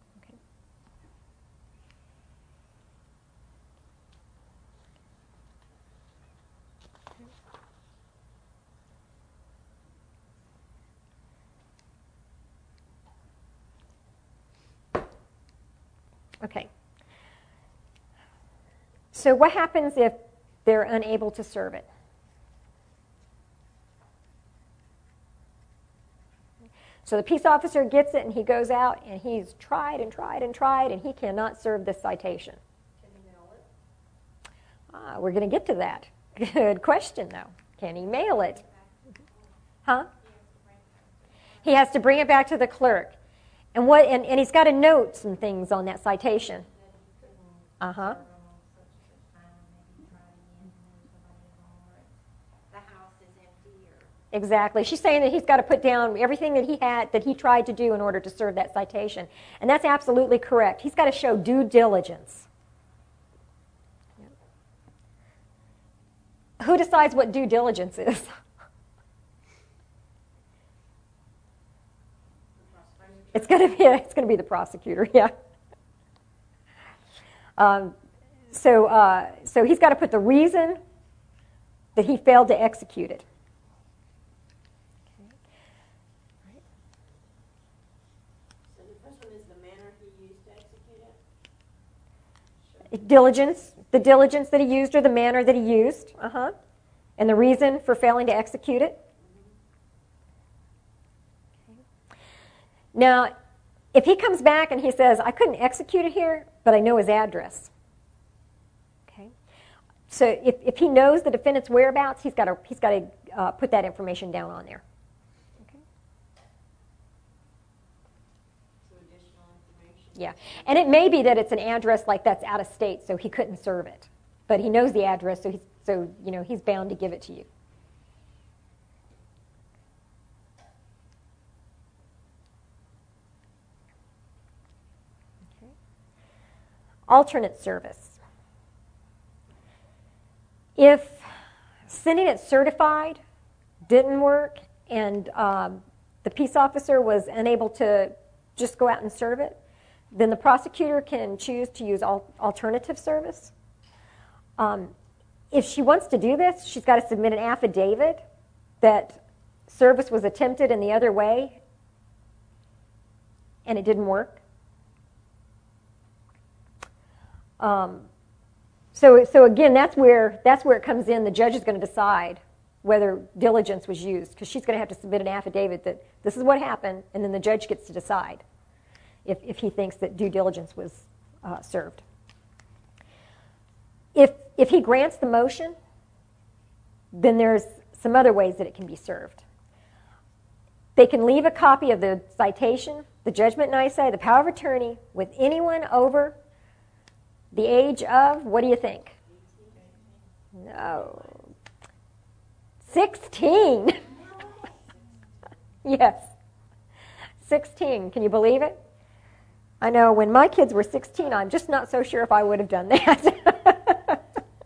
Okay. So what happens if they're unable to serve it? So the peace officer gets it, and he goes out, and he's tried and tried and tried, and he cannot serve this citation. Can he mail it? We're going to get to that. Good question, though. Can he mail it? Huh? He has to bring it back to the clerk. And he's got to note some things on that citation. Uh-huh. Exactly. She's saying that he's got to put down everything that he tried to do in order to serve that citation. And that's absolutely correct. He's got to show due diligence. Who decides what due diligence is? It's going to be the prosecutor, yeah. So he's got to put the reason that he failed to execute it. So the first one is the manner he used to execute it? Diligence, the diligence that he used or the manner that he used, and the reason for failing to execute it. Now, if he comes back and he says, I couldn't execute it here, but I know his address. Okay. So if he knows the defendant's whereabouts, he's got to put that information down on there. Okay. So additional information. Yeah. And it may be that it's an address like that's out of state, so he couldn't serve it. But he knows the address, so he's bound to give it to you. Alternate service. If sending it certified didn't work and the peace officer was unable to just go out and serve it, then the prosecutor can choose to use alternative service. If she wants to do this, she's got to submit an affidavit that service was attempted in the other way and it didn't work. So again, that's where it comes in. The judge is going to decide whether diligence was used, because she's going to have to submit an affidavit that this is what happened, and then the judge gets to decide if he thinks that due diligence was served. If he grants the motion, then there's some other ways that it can be served. They can leave a copy of the citation, the judgment nisi, the power of attorney, with anyone over the age of, what do you think? No. 16. Yes. 16. Can you believe it? I know when my kids were 16, I'm just not so sure if I would have done that.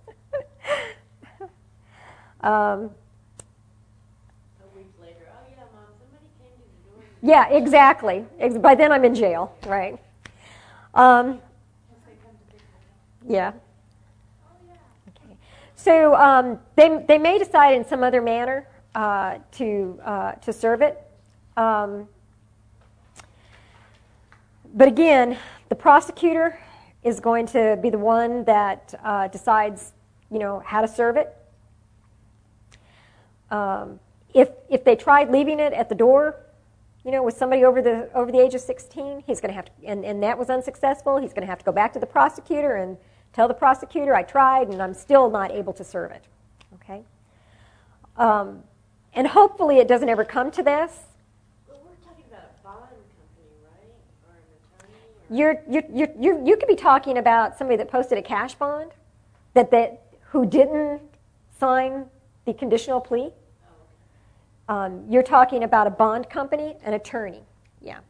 A week later, oh yeah, Mom, somebody came to the door. Yeah, exactly. By then I'm in jail, right? Yeah. Okay. So they may decide in some other manner to serve it. But again, the prosecutor is going to be the one that decides, how to serve it. If they tried leaving it at the door, with somebody over the age of 16, he's going to have to, and that was unsuccessful. He's going to have to go back to the prosecutor and tell the prosecutor, I tried, and I'm still not able to serve it. Okay? And hopefully it doesn't ever come to this. Well, we're talking about a bond company, right? Or an attorney? Or You could be talking about somebody that posted a cash bond who didn't sign the conditional plea. You're talking about a bond company, an attorney. Yeah.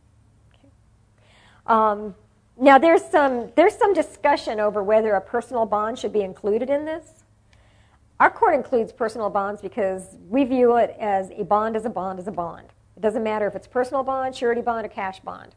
Okay. Now there's some discussion over whether a personal bond should be included in this. Our court includes personal bonds because we view it as a bond is a bond is a bond. It doesn't matter if it's personal bond, surety bond, or cash bond.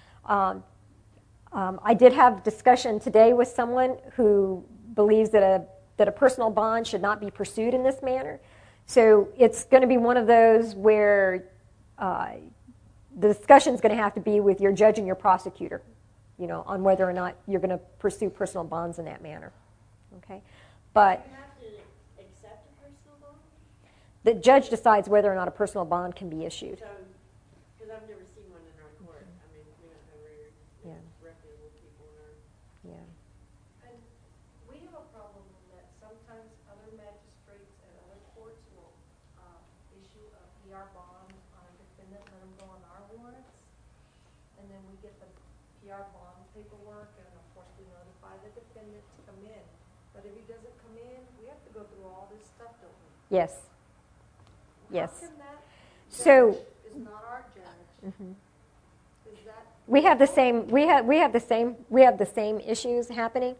I did have discussion today with someone who believes that a personal bond should not be pursued in this manner. So it's going to be one of those where the discussion is going to have to be with your judge and your prosecutor, on whether or not you're going to pursue personal bonds in that manner. Okay, but you have to accept a personal bond? the judge decides whether or not a personal bond can be issued. So, because I've never seen one in our court. I mean, we don't have very reputable people in our. Yeah. And we have a problem in that sometimes other magistrates and other courts will issue a PR bond on a defendant, let them go on our warrants, and then we get the PR bond paperwork, and of course we notify the defendant to come in. But if he doesn't come in, we have to go through all this stuff, don't we? Yes. Yes. How can that So judge is not our judge? Is that we have the same. We have the same issues happening.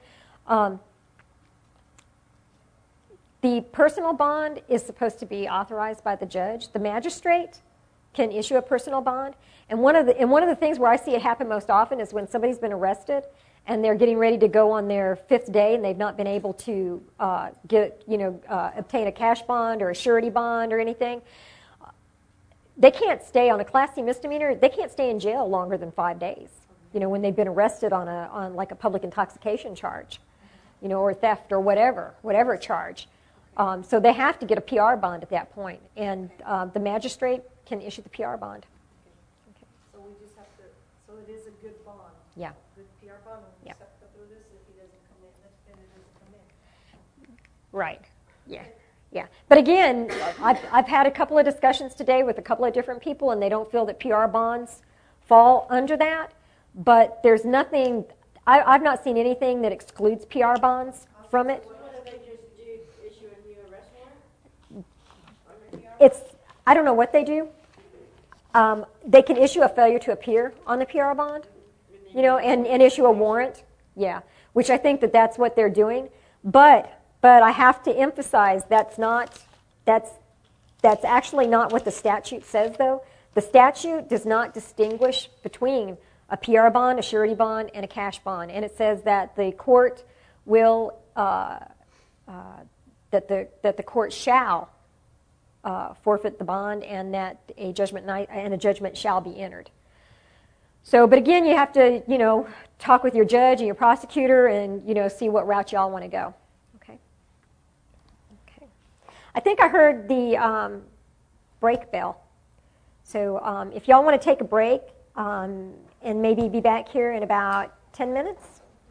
The personal bond is supposed to be authorized by the judge. The magistrate can issue a personal bond, and one of the things where I see it happen most often is when somebody's been arrested and they're getting ready to go on their 5th day and they've not been able to obtain a cash bond or a surety bond or anything. They can't stay on a Class C misdemeanor. They can't stay in jail longer than 5 days. When they've been arrested on like a public intoxication charge, or theft or whatever charge. So they have to get a PR bond at that point, and the magistrate can issue the PR bond. Okay. so we just have to? So it is a good bond. Yeah. Good PR bond. We Yeah. just have to go through this. If he doesn't come in, the defendant doesn't come in. Right. Yeah. Yeah. But again, I've had a couple of discussions today with a couple of different people, and they don't feel that PR bonds fall under that. But there's nothing. I've not seen anything that excludes PR bonds from it. What if they just issue a new arrest warrant? I don't know what they do. They can issue a failure to appear on the PR bond, and issue a warrant. Yeah, which I think that's what they're doing. But I have to emphasize that's actually not what the statute says, though. The statute does not distinguish between a PR bond, a surety bond, and a cash bond, and it says that the court will that the court shall forfeit the bond, and that a judgment shall be entered. So, but again, you have to talk with your judge and your prosecutor, and see what route y'all want to go. Okay. Okay. I think I heard the break bell. So, if y'all want to take a break, and maybe be back here in about 10 minutes.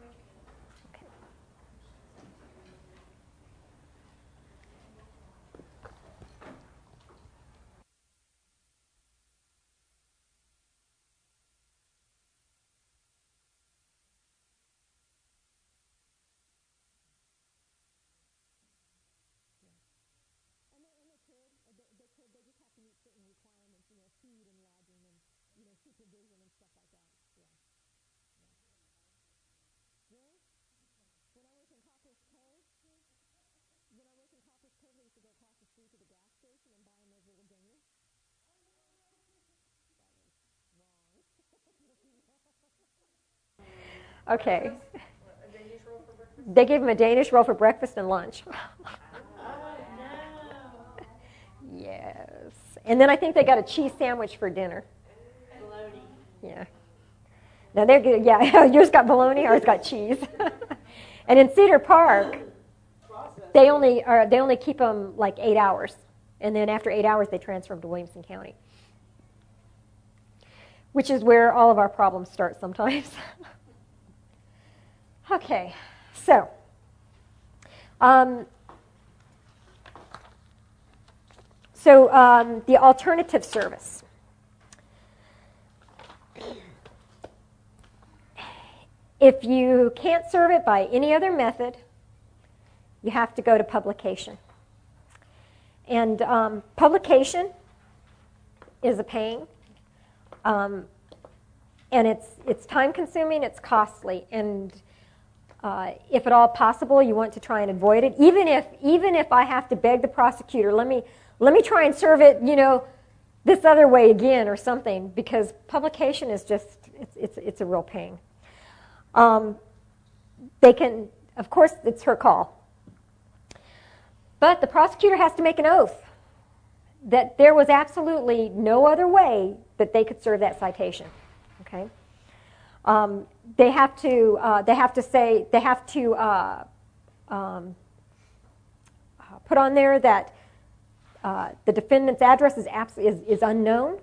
Okay. They gave him a Danish roll for breakfast and lunch. Yes. And then I think they got a cheese sandwich for dinner. Bologna. Yeah. Now they're good. Yeah, yours got bologna, ours got cheese. And in Cedar Park, they only keep them like 8 hours, and then after 8 hours they transfer them to Williamson County. which is where all of our problems start sometimes. Okay, so the alternative service. If you can't serve it by any other method, you have to go to publication. And publication is a pain. And it's time-consuming, it's costly, and if at all possible, you want to try and avoid it. Even if I have to beg the prosecutor, let me try and serve it, this other way again or something, because publication is just it's a real pain. They can, of course, it's her call, but the prosecutor has to make an oath that there was absolutely no other way that they could serve that citation. Okay. They have to put on there that the defendant's address is unknown.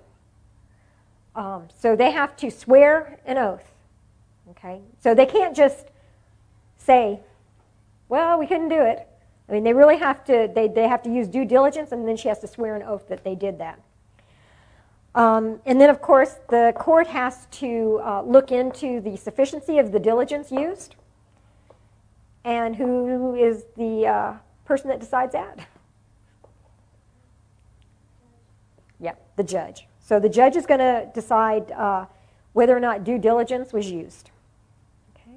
So they have to swear an oath. Okay, so they can't just say, "Well, we couldn't do it." I mean, they really have to. They have to use due diligence, and then she has to swear an oath that they did that. And then, of course, the court has to look into the sufficiency of the diligence used, and who is the person that decides that. Yeah, the judge. So the judge is going to decide whether or not due diligence was used. Okay.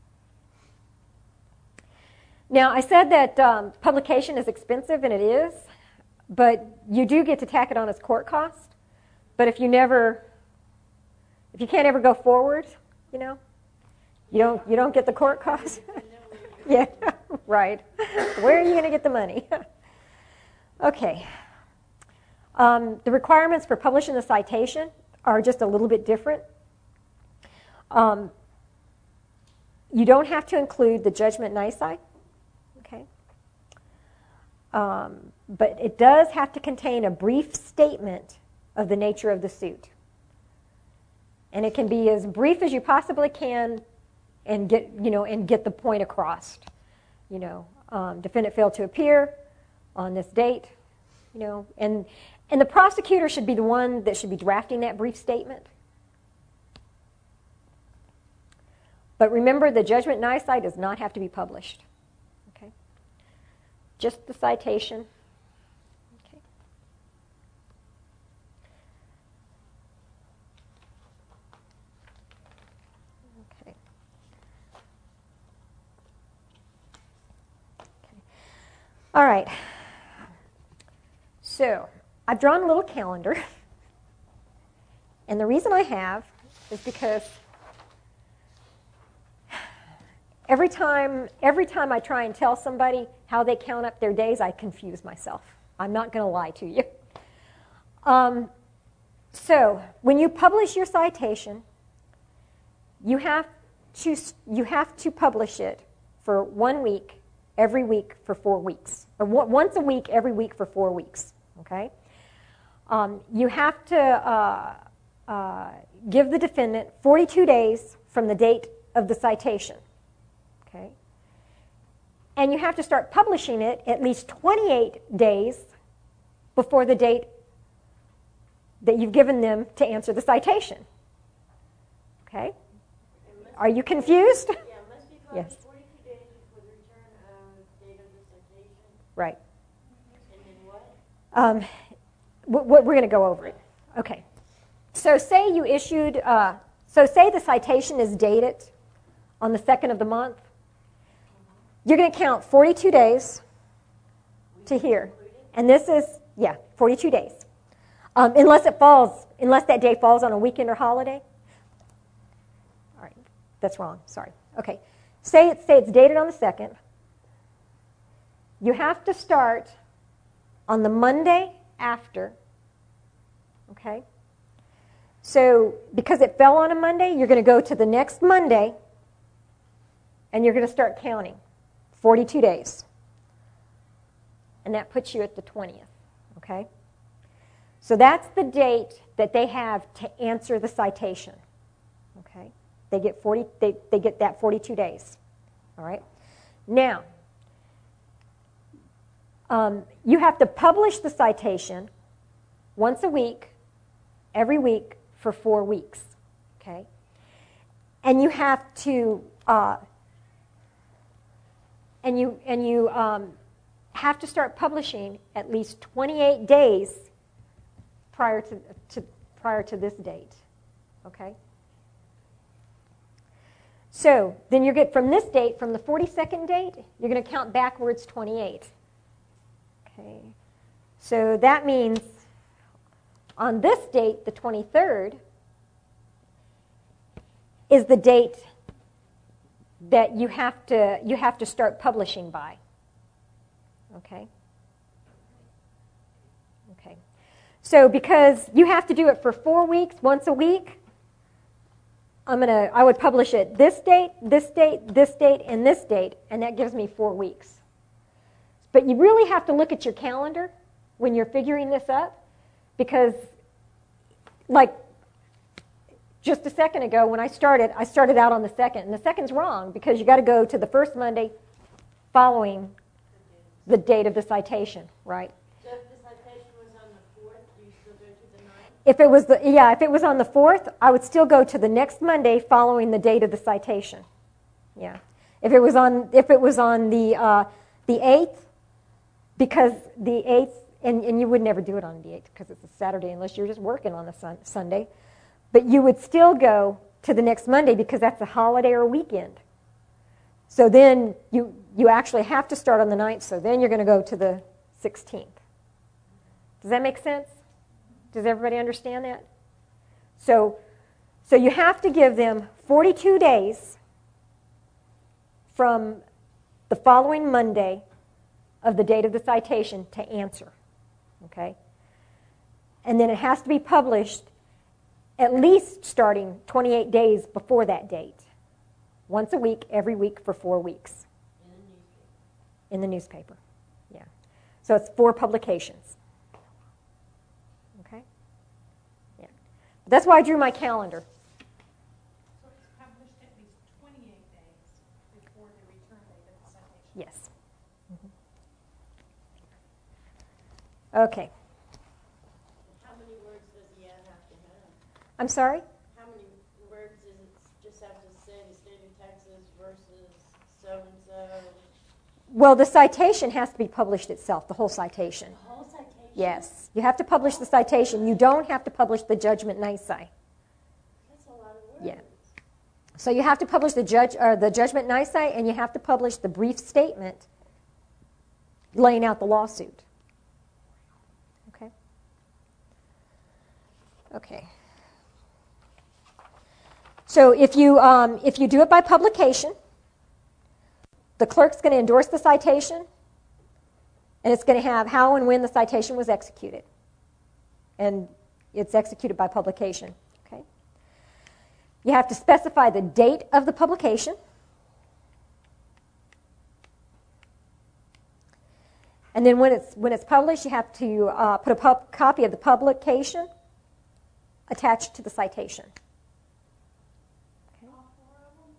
Now, I said that publication is expensive, and it is, but you do get to tack it on as court cost. But if you can't ever go forward, you don't get the court cost. Yeah, right. Where are you going to get the money? Okay. The requirements for publishing the citation are just a little bit different. You don't have to include the judgment nisi, okay? But it does have to contain a brief statement of the nature of the suit. And it can be as brief as you possibly can and get the point across. Defendant failed to appear on this date, and the prosecutor should be the one that should be drafting that brief statement. But remember, the judgment nisi does not have to be published. Okay? Just the citation. Okay. Okay. All right. So, I've drawn a little calendar. And the reason I have is because every time I try and tell somebody how they count up their days, I confuse myself. I'm not going to lie to you. So, when you publish your citation, you have to publish it for 1 week, every week for 4 weeks, or once a week, every week for 4 weeks. Okay. You have to give the defendant 42 days from the date of the citation. Okay. And you have to start publishing it at least 28 days before the date that you've given them to answer the citation. Okay? Are you confused? Yeah, it must be published Yes. 42 days before the return of date of the citation. Right. And then what? We're going to go over it. Okay. So say you issued, say the citation is dated on the 2nd of the month. You're going to count 42 days to here. And this is, 42 days. Unless that day falls on a weekend or holiday. All right, that's wrong, sorry. Okay, say it's dated on the 2nd. You have to start on the Monday after, okay? So because it fell on a Monday, you're going to go to the next Monday and you're going to start counting 42 days. And that puts you at the 20th, okay? So that's the date that they have to answer the citation. Okay? They get they get that 42 days. All right? Now, you have to publish the citation once a week, every week for 4 weeks. Okay? And you have to have to start publishing at least 28 days prior to this date. Okay? So then you get from this date, from the 42nd date, you're going to count backwards 28. Okay. So that means on this date, the 23rd, is the date that you have to start publishing by. Okay? Okay. So because you have to do it for 4 weeks, once a week, I would publish it this date, this date, this date, and this date, and that gives me 4 weeks. But you really have to look at your calendar when you're figuring this up, because like just a second ago when I started out on the 2nd, and the 2nd's wrong because you got to go to the first Monday following the date of the citation, right? So if the citation was on the 4th, do you still go to the 9th? If it was on the 4th, I would still go to the next Monday following the date of the citation. Yeah. If it was on the 8th, because the 8th, and you would never do it on the 8th because it's a Saturday unless you're just working on the Sunday, but you would still go to the next Monday because that's a holiday or weekend. So then you actually have to start on the 9th, so then you're going to go to the 16th. Does that make sense? Does everybody understand that? So you have to give them 42 days from the following Monday of the date of the citation to answer. Okay? And then it has to be published at least starting 28 days before that date. Once a week, every week for 4 weeks. In the newspaper. Yeah. So it's 4 publications. Okay? Yeah. That's why I drew my calendar. So it's published at least 28 days before the return date of the citation. Yes. Okay. How many words does the ad have to have? I'm sorry? How many words does it just have to say the state of Texas versus so-and-so? Well, the citation has to be published itself, the whole citation. The whole citation? Yes. You have to publish the citation. You don't have to publish the judgment nisi. That's a lot of words. Yeah. So you have to publish the judgment nisi, and you have to publish the brief statement laying out the lawsuit. Okay? Okay. So if you do it by publication, the clerk's going to endorse the citation, and it's going to have how and when the citation was executed. And it's executed by publication. Okay? You have to specify the date of the publication. And then when it's published, you have to put a copy of the publication attached to the citation. All 4 of them?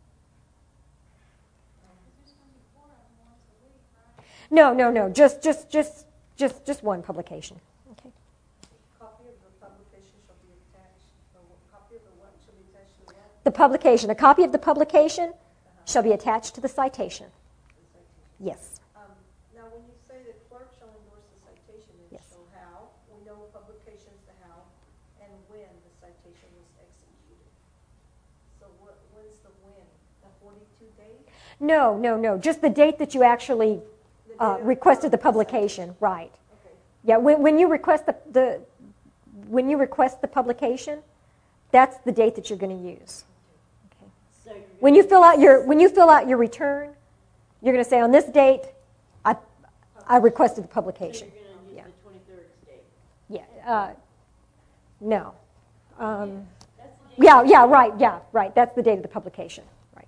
There's going to be 4 of them once a week, right? No. Just one publication. Okay. Copy of the publication shall be attached, or copy of the what shall be attached to the what? The publication. A copy of the publication shall be attached to the citation. Yes. Now, when you say the clerk shall endorse the citation, it Yes. shall how, we know publications the how, and when the citation was executed. So when's the when? The 42 days? No. Just the date that you actually requested the publication. Right. Okay. Yeah. When you request the publication, that's the date that you're going to use. Okay. So you're When you fill out your return, you're going to say on this date, I requested the So publication. you're going to use the 23rd date. Yeah. No. That's the date. Yeah, right. That's the date of the publication. Right.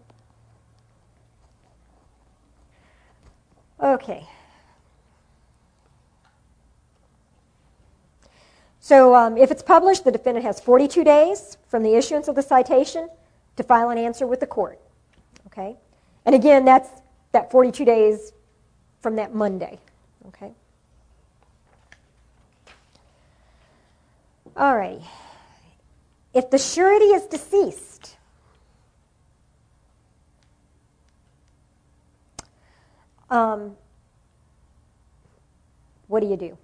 Okay. So if it's published, the defendant has 42 days from the issuance of the citation to file an answer with the court. Okay? And again, that's that 42 days from that Monday. Okay? All right. If the surety is deceased, what do you do?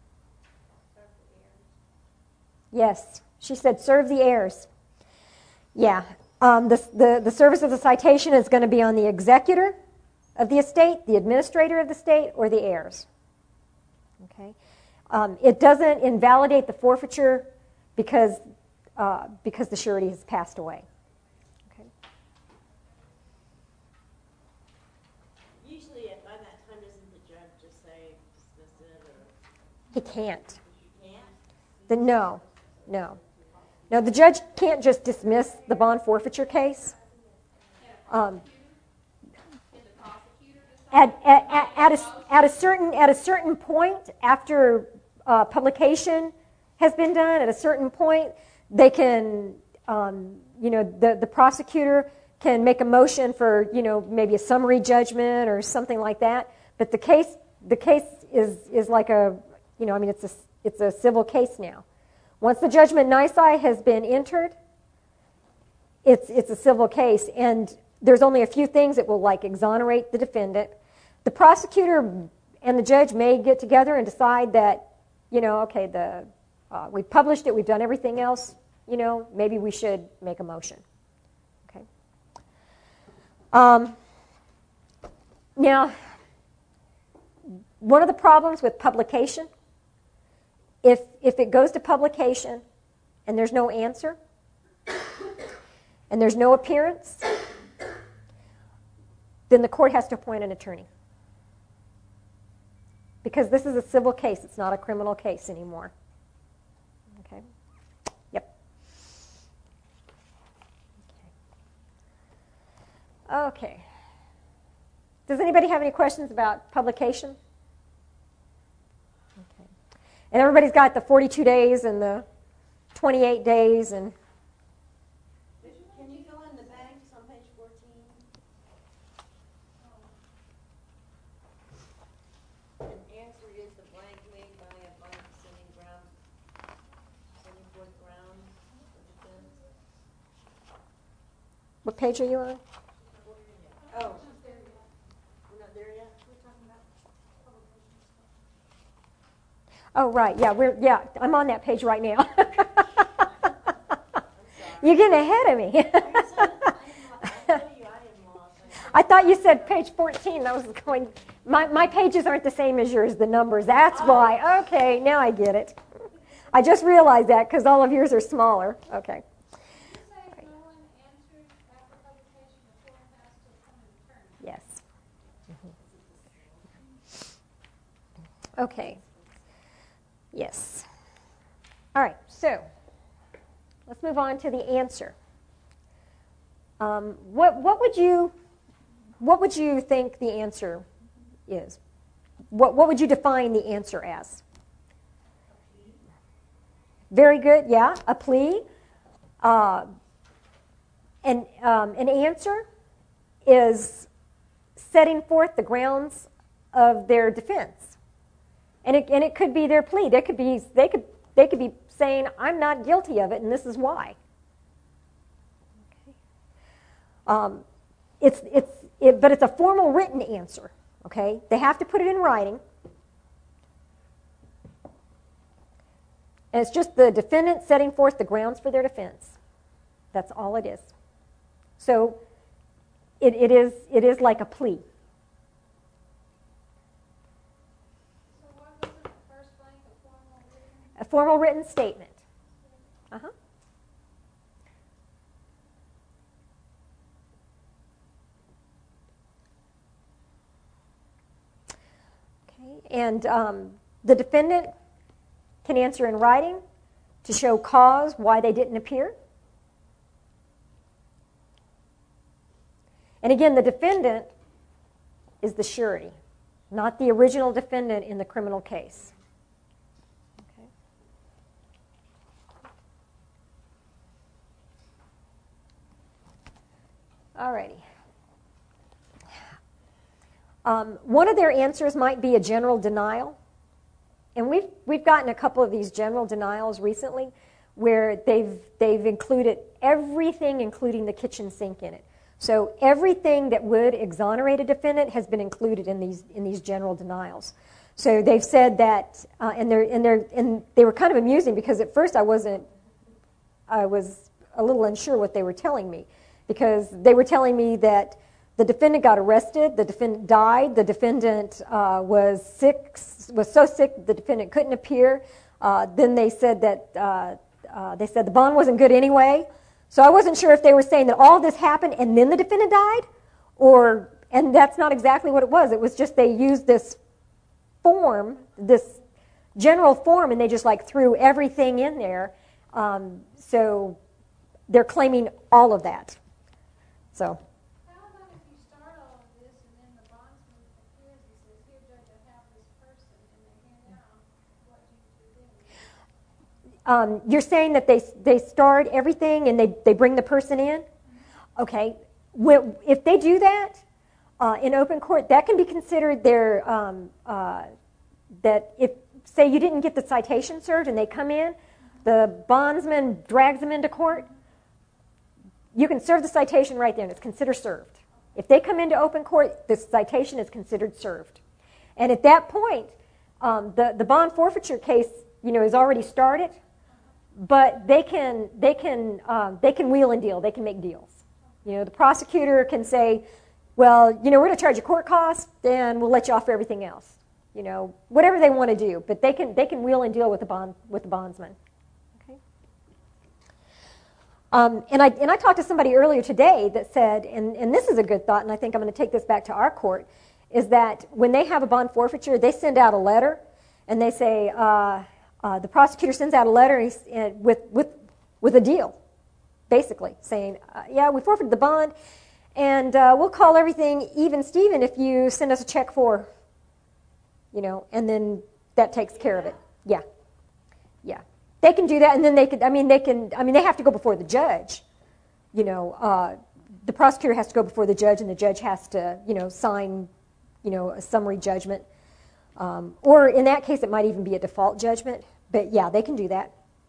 Yes, she said serve the heirs. Yeah, the service of the citation is going to be on the executor of the estate, the administrator of the estate, or the heirs. Okay, it doesn't invalidate the forfeiture because the surety has passed away. Okay. Usually, by that time, doesn't the judge just say dismiss it or? He can't. You can't. No. The judge can't just dismiss the bond forfeiture case. At a certain point after publication has been done, at a certain point, they can, the prosecutor can make a motion for, maybe a summary judgment or something like that. But the case is like it's a civil case now. Once the judgment nisi has been entered, it's a civil case, and there's only a few things that will exonerate the defendant. The prosecutor and the judge may get together and decide that, we've published it, we've done everything else, maybe we should make a motion. Okay. Now, one of the problems with publication, if it goes to publication and there's no answer and there's no appearance, then the court has to appoint an attorney. Because this is a civil case, it's not a criminal case anymore. Okay? Yep. Okay. Does anybody have any questions about publication? Okay. And everybody's got the 42 days and the 28 days and... Can you go in the banks on page 14? An answer is the blank made by a blank sending forth ground for defense. What page are you on? Oh. We're not there yet? We're talking about publication. Oh, right. Yeah, I'm on that page right now. You're getting ahead of me. I thought you said page 14. That was going. My pages aren't the same as yours, the numbers. That's why. Okay, now I get it. I just realized that because all of yours are smaller. Okay. Yes. Okay. Yes. All right, so let's move on to the answer. What would you think the answer is? What would you define the answer as? Very good, yeah, a plea. An answer is setting forth the grounds of their defense. And it could be their plea. They could be saying, "I'm not guilty of it, and this is why." Okay. But it's a formal written answer. Okay, they have to put it in writing, and it's just the defendant setting forth the grounds for their defense. That's all it is. So it is like a plea. A formal written statement. Uh-huh. Okay, and the defendant can answer in writing to show cause why they didn't appear. And again, the defendant is the surety, not the original defendant in the criminal case. All righty. One of their answers might be a general denial. And we've gotten a couple of these general denials recently where they've included everything, including the kitchen sink in it. So everything that would exonerate a defendant has been included in these general denials. So they've said that, and they were kind of amusing because at first I was a little unsure what they were telling me, because they were telling me that the defendant got arrested, the defendant died, the defendant was so sick the defendant couldn't appear. Then they said that the bond wasn't good anyway. So I wasn't sure if they were saying that all this happened and then the defendant died, and that's not exactly what it was. It was just they used this form, this general form, and they just like threw everything in there. So they're claiming all of that. So. How about if you start all of this and then the bondsman appears and says, here, Judge, I have this person, and they hand out, what do you do then? You're saying that they start everything and they bring the person in? Okay. If they do that in open court, that can be considered that if, say, you didn't get the citation served and they come in, the bondsman drags them into court, you can serve the citation right there and it's considered served. If they come into open court, the citation is considered served. And at that point, the bond forfeiture case, is already started, but they can wheel and deal. They can make deals. The prosecutor can say, well, we're going to charge you court costs, and we'll let you off for everything else. Whatever they want to do, but they can wheel and deal with the bondsman. Okay. And I talked to somebody earlier today that said, and this is a good thought, and I think I'm going to take this back to our court, is that when they have a bond forfeiture, they send out a letter, and they say the prosecutor sends out a letter with a deal, basically saying, yeah, we forfeited the bond, and we'll call everything even Steven if you send us a check for, and then that takes care of it. Yeah. They can do that, and then they have to go before the judge. The prosecutor has to go before the judge, and the judge has to, sign, a summary judgment. Or in that case, it might even be a default judgment. But yeah, they can do that.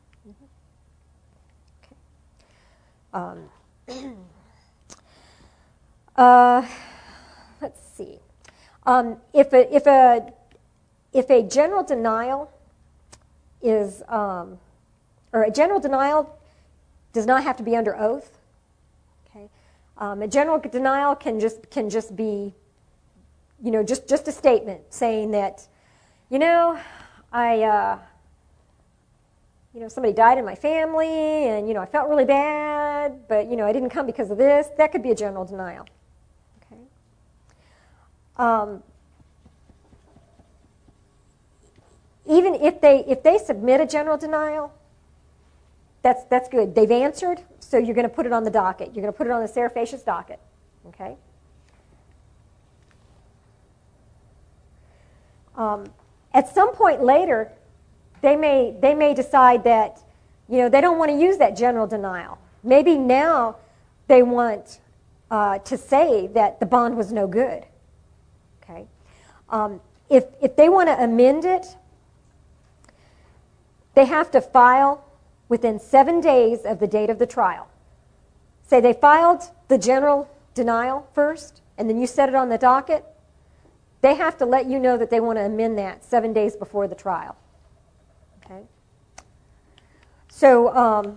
Okay. Let's see. If a general denial is, or a general denial does not have to be under oath. Okay, a general denial can just be, just a statement saying that, somebody died in my family, and I felt really bad, but I didn't come because of this. That could be a general denial. Okay. Even if they submit a general denial, that's good. They've answered, so you're going to put it on the docket. You're going to put it on the Serifacious docket. Okay. At some point later, they may decide that they don't want to use that general denial. Maybe now they want to say that the bond was no good. Okay. If they want to amend it, they have to file within 7 days of the date of the trial. Say they filed the general denial first, and then you set it on the docket. They have to let you know that they want to amend that 7 days before the trial. Okay. So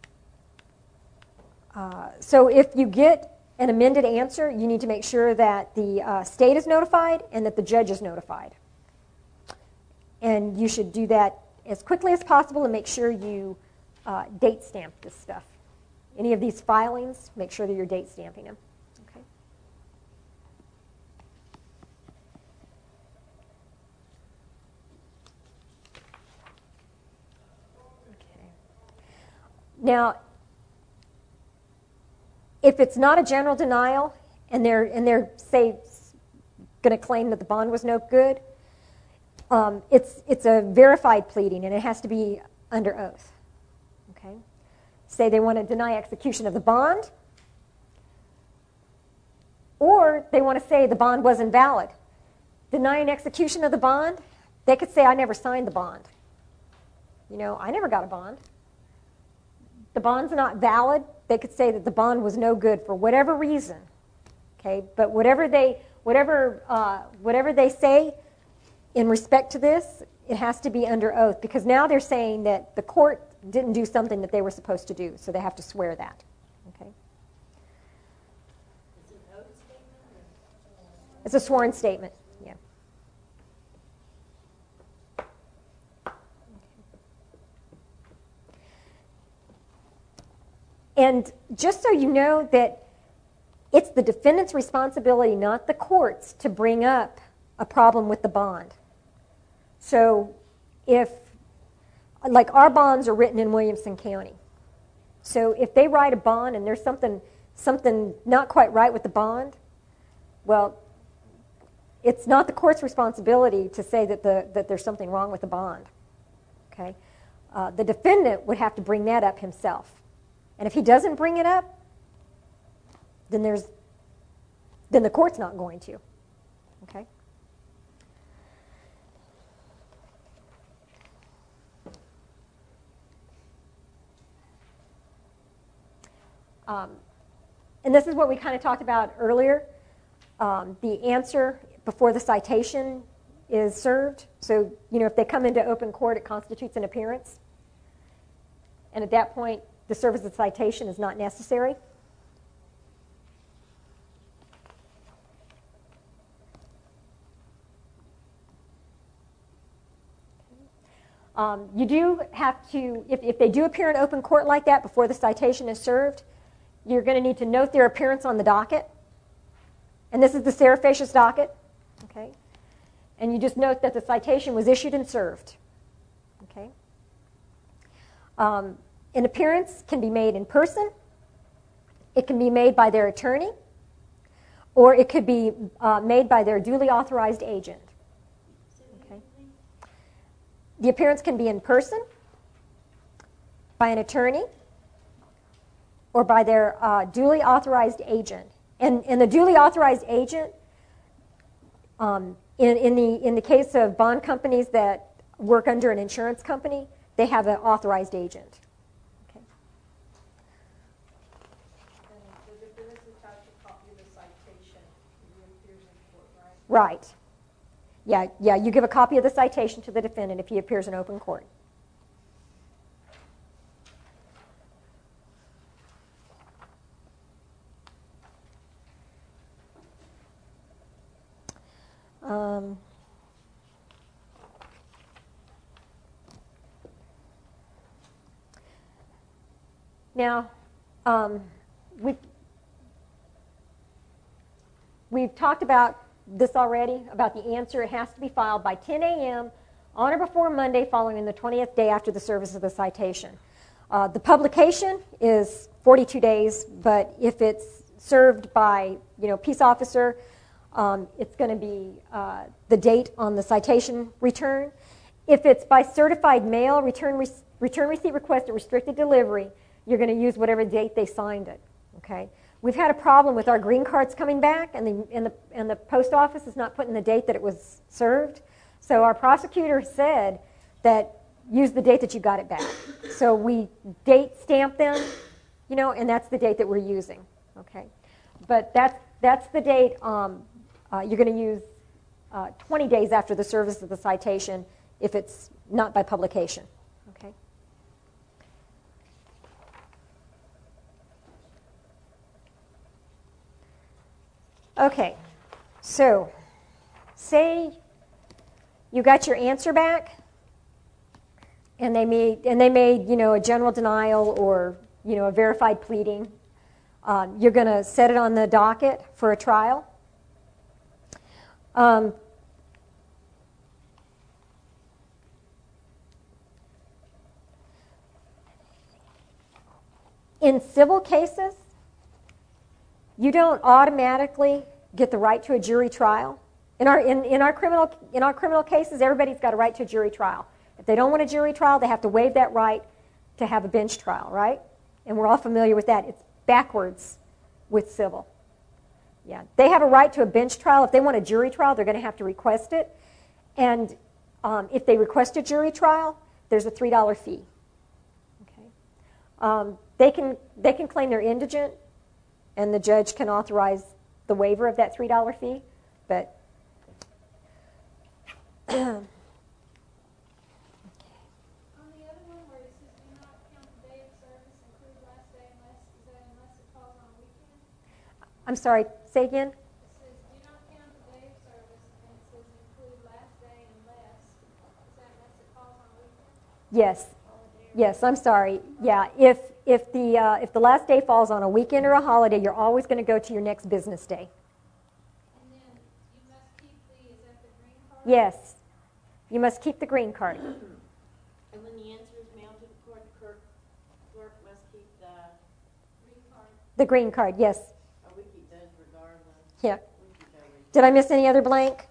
if you get an amended answer, you need to make sure that the state is notified and that the judge is notified. And you should do that as quickly as possible and make sure you date stamp this stuff. Any of these filings, make sure that you're date stamping them. Okay. Now, if it's not a general denial and they're say going to claim that the bond was no good, it's a verified pleading and it has to be under oath. Okay, say they want to deny execution of the bond. Or they want to say the bond wasn't valid. Denying execution of the bond, they could say, I never signed the bond. I never got a bond. The bond's not valid. They could say that the bond was no good for whatever reason. Okay, but whatever they say in respect to this, it has to be under oath, because now they're saying that the court didn't do something that they were supposed to do, so they have to swear that. Okay, Is it an oath statement? it's a sworn statement. Yeah. And just so you know that it's the defendant's responsibility, not the court's, to bring up a problem with the bond. So like our bonds are written in Williamson County. So if they write a bond and there's something not quite right with the bond, well, it's not the court's responsibility to say that there's something wrong with the bond. Okay? The defendant would have to bring that up himself. And if he doesn't bring it up, then the court's not going to. Okay? And this is what we kind of talked about earlier. The answer before the citation is served. So, if they come into open court, it constitutes an appearance. And at that point, the service of citation is not necessary. You do have to, if they do appear in open court like that before the citation is served, you're going to need to note their appearance on the docket. And this is the Serifacious docket. Okay? And you just note that the citation was issued and served. Okay? An appearance can be made in person. It can be made by their attorney. Or it could be made by their duly authorized agent. Okay? The appearance can be in person, by an attorney, or by their duly authorized agent. And the duly authorized agent, in the case of bond companies that work under an insurance company, they have an authorized agent. Okay. And the defendant attach a copy of the citation when he appears in court, right? Right. Yeah, you give a copy of the citation to the defendant if he appears in open court. Now, we've talked about this already, about the answer. It has to be filed by 10 a.m. on or before Monday following the 20th day after the service of the citation. The publication is 42 days, but if it's served by, peace officer, it's going to be the date on the citation return. If it's by certified mail, return receipt request or restricted delivery, you're going to use whatever date they signed it. Okay. We've had a problem with our green cards coming back, and the post office is not putting the date that it was served. So our prosecutor said that use the date that you got it back. So we date stamp them, and that's the date that we're using. Okay. But that's the date you're going to use 20 days after the service of the citation if it's not by publication. Okay. Okay, so say you got your answer back, and they made a general denial or a verified pleading. You're going to set it on the docket for a trial. In civil cases, you don't automatically get the right to a jury trial. In our criminal cases, everybody's got a right to a jury trial. If they don't want a jury trial, they have to waive that right to have a bench trial, right? And we're all familiar with that. It's backwards with civil. Yeah, they have a right to a bench trial. If they want a jury trial, they're going to have to request it. And if they request a jury trial, there's a $3 fee. Okay. They can claim they're indigent, and the judge can authorize the waiver of that $3 fee. But On the other one where it says do not count the day of service, include last day unless it falls on a weekend? I'm sorry, say again? It says do not count the day of service, and it says include last day unless, is that unless it falls on a weekend? Yes. Yes, I'm sorry. Yeah, if the last day falls on a weekend or a holiday, you're always going to go to your next business day. And then you must keep is that the green card? Yes, you must keep the green card. And when the answer is mailed to the court, clerk must keep the Green card. The green card, yes. we keep those regardless. Yeah. We keep everything. Did I miss any other blank?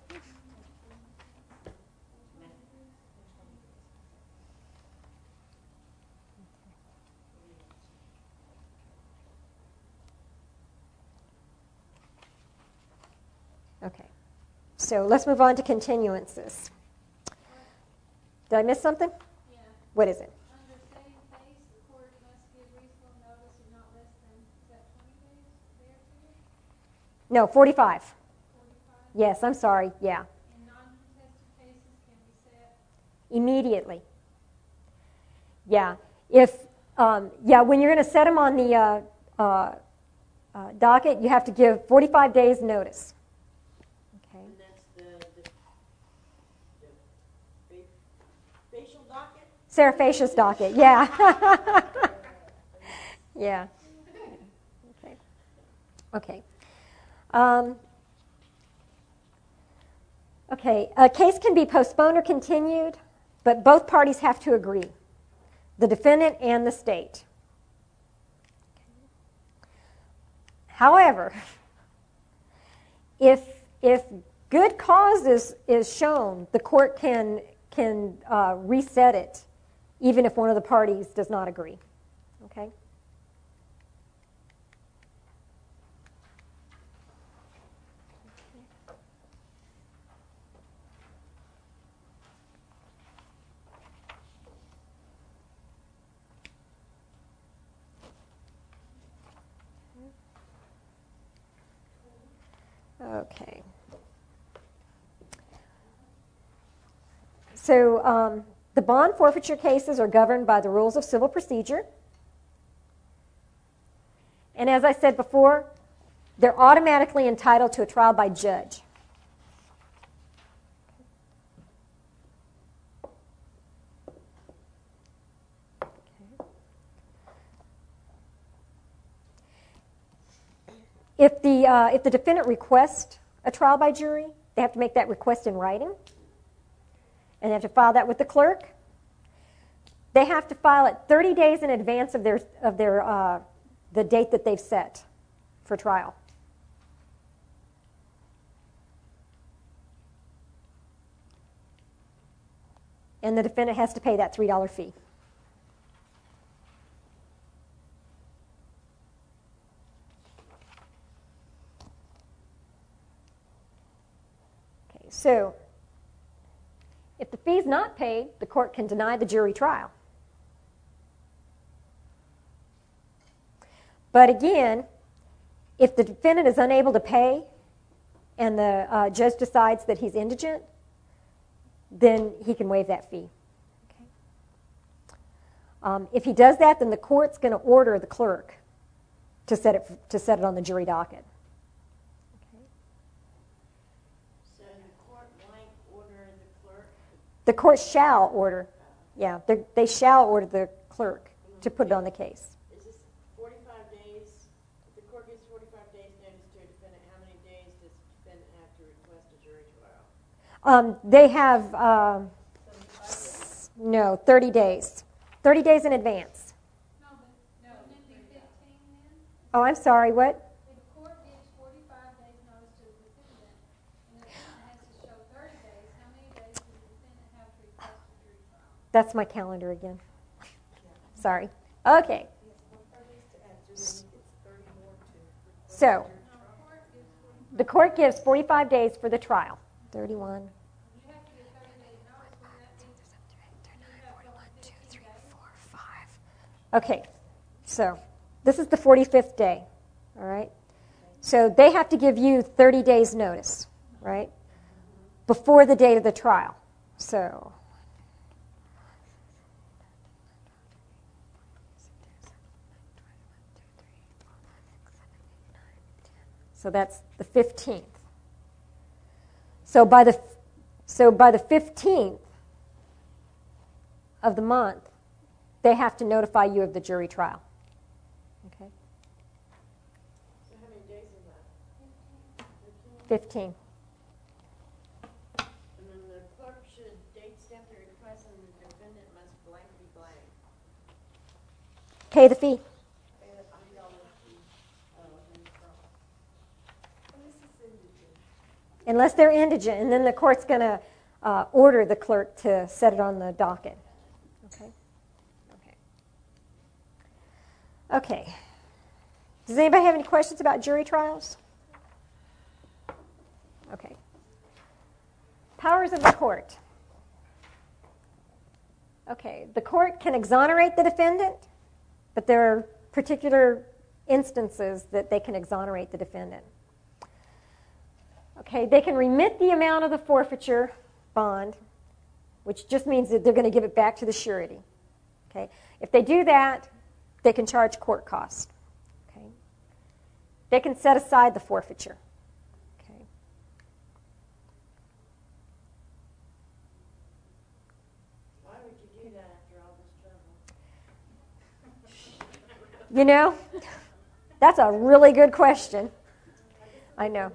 Okay. So let's move on to continuances. Did I miss something? Yeah. What is it? Under same case, the court must give reasonable notice of not less than, is that 20 days thereafter? No, 45. 45? Yes, I'm sorry. Yeah. And non-contested cases can be set. Immediately. Yeah. When you're going to set them on the docket, you have to give 45 days notice. Okay. And that's the facial docket? Sarah Facia's docket. Yeah. Yeah. Okay. Okay. Okay. A case can be postponed or continued, but both parties have to agree, the defendant and the state. However, if good cause is shown, the court can reset it, even if one of the parties does not agree. Okay? Okay. So the bond forfeiture cases are governed by the rules of civil procedure. And as I said before, they're automatically entitled to a trial by judge. If the defendant requests a trial by jury, they have to make that request in writing, and they have to file that with the clerk. They have to file it 30 days in advance of the date that they've set for trial. And the defendant has to pay that $3 fee. So, if the fee is not paid, the court can deny the jury trial. But again, if the defendant is unable to pay and the judge decides that he's indigent, then he can waive that fee. Okay. If he does that, then the court's going to order the clerk to set it on the jury docket. The court shall order, they shall order the clerk to put it on the case. Is this 45 days? If the court gives 45 days notice to a defendant, how many days does the defendant have to request a jury trial? They have, 30 days. 30 days in advance. No, but wouldn't it be 15 then? Oh, I'm sorry, what? If the court gives 45 days notice to the defendant, and the defendant has to show 30 days, how many days does the defendant have to request a jury trial? That's my calendar again. Sorry. Okay. So, No, the court gives The court gives 45 days for the trial. 31. You have to give 30 days notice, when that means you have till 15 days. Okay, so this is the 45th day, all right? So they have to give you 30 days notice, right, before the date of the trial. So that's the 15th. So by the 15th of the month, they have to notify you of the jury trial. Okay? So how many days is that? 15. And then the clerk should date stamp the request and the defendant must blank be blank. Pay the fee. Pay the $100 fee. In the trial. And this is indigent. Unless they're indigent, and then the court's going to order the clerk to set it on the docket. Okay? Okay. Does anybody have any questions about jury trials? Okay. Powers of the court. Okay, the court can exonerate the defendant, but there are particular instances that they can exonerate the defendant. Okay, they can remit the amount of the forfeiture bond, which just means that they're going to give it back to the surety. Okay, if they do that, they can charge court costs. Okay, they can set aside the forfeiture. Okay, Why would you do that after all this trouble? you know, that's a really good question. I know.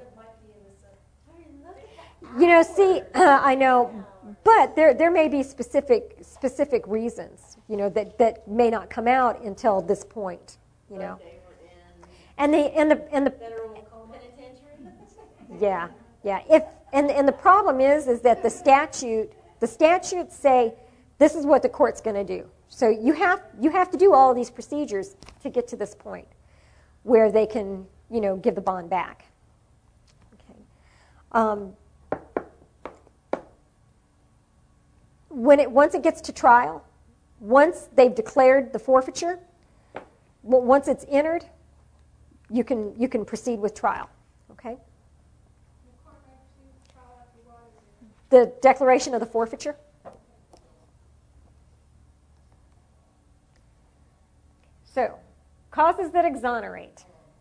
You know, see, I know, but there may be specific reasons, you know, that may not come out until this point, you know. They were in And the federal penitentiary? yeah. And the problem is that the statutes say this is what the court's going to do. So you have to do all of these procedures to get to this point where they can, you know, give the bond back. Okay. Once it gets to trial, once they've declared the forfeiture, once it's entered, you can proceed with trial. Okay. The court may proceed with trial after what is it? The declaration of the forfeiture. So, causes that exonerate.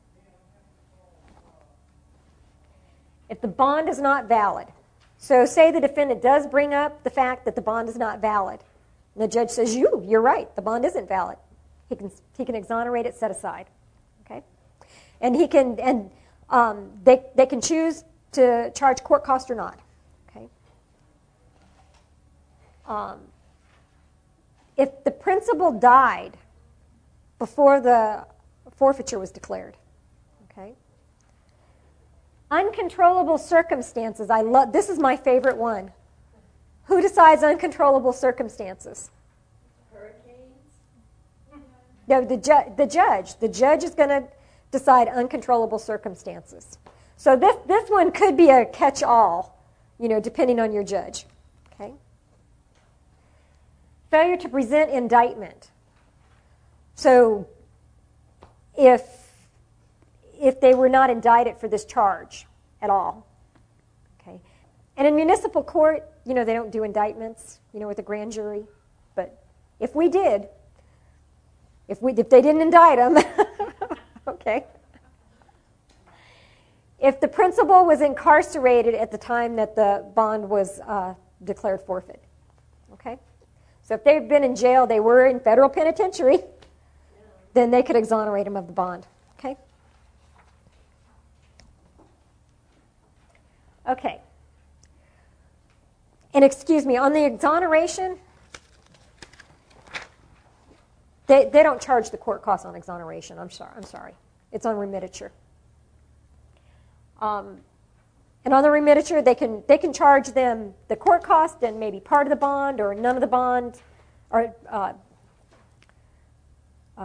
If the bond is not valid. So say the defendant does bring up the fact that the bond is not valid. And the judge says, you're right, the bond isn't valid. He can exonerate it, set aside. Okay? And they can choose to charge court cost or not. Okay? If the principal died before the forfeiture was declared, okay? Uncontrollable circumstances. This is my favorite one. Who decides uncontrollable circumstances? Hurricanes? No, the judge. The judge is going to decide uncontrollable circumstances. So this one could be a catch-all, you know, depending on your judge. Okay. Failure to present indictment. So if they were not indicted for this charge at all. Okay. And in municipal court, you know, they don't do indictments, you know, with a grand jury. But if we did, if they didn't indict them, okay. If the principal was incarcerated at the time that the bond was declared forfeit. Okay. So if they've been in jail, they were in federal penitentiary, then they could exonerate them of the bond. Okay? Okay. And excuse me, on the exoneration, they don't charge the court costs on exoneration. I'm sorry. It's on remititure. And on the remititure, they can charge them the court cost and maybe part of the bond or none of the bond, or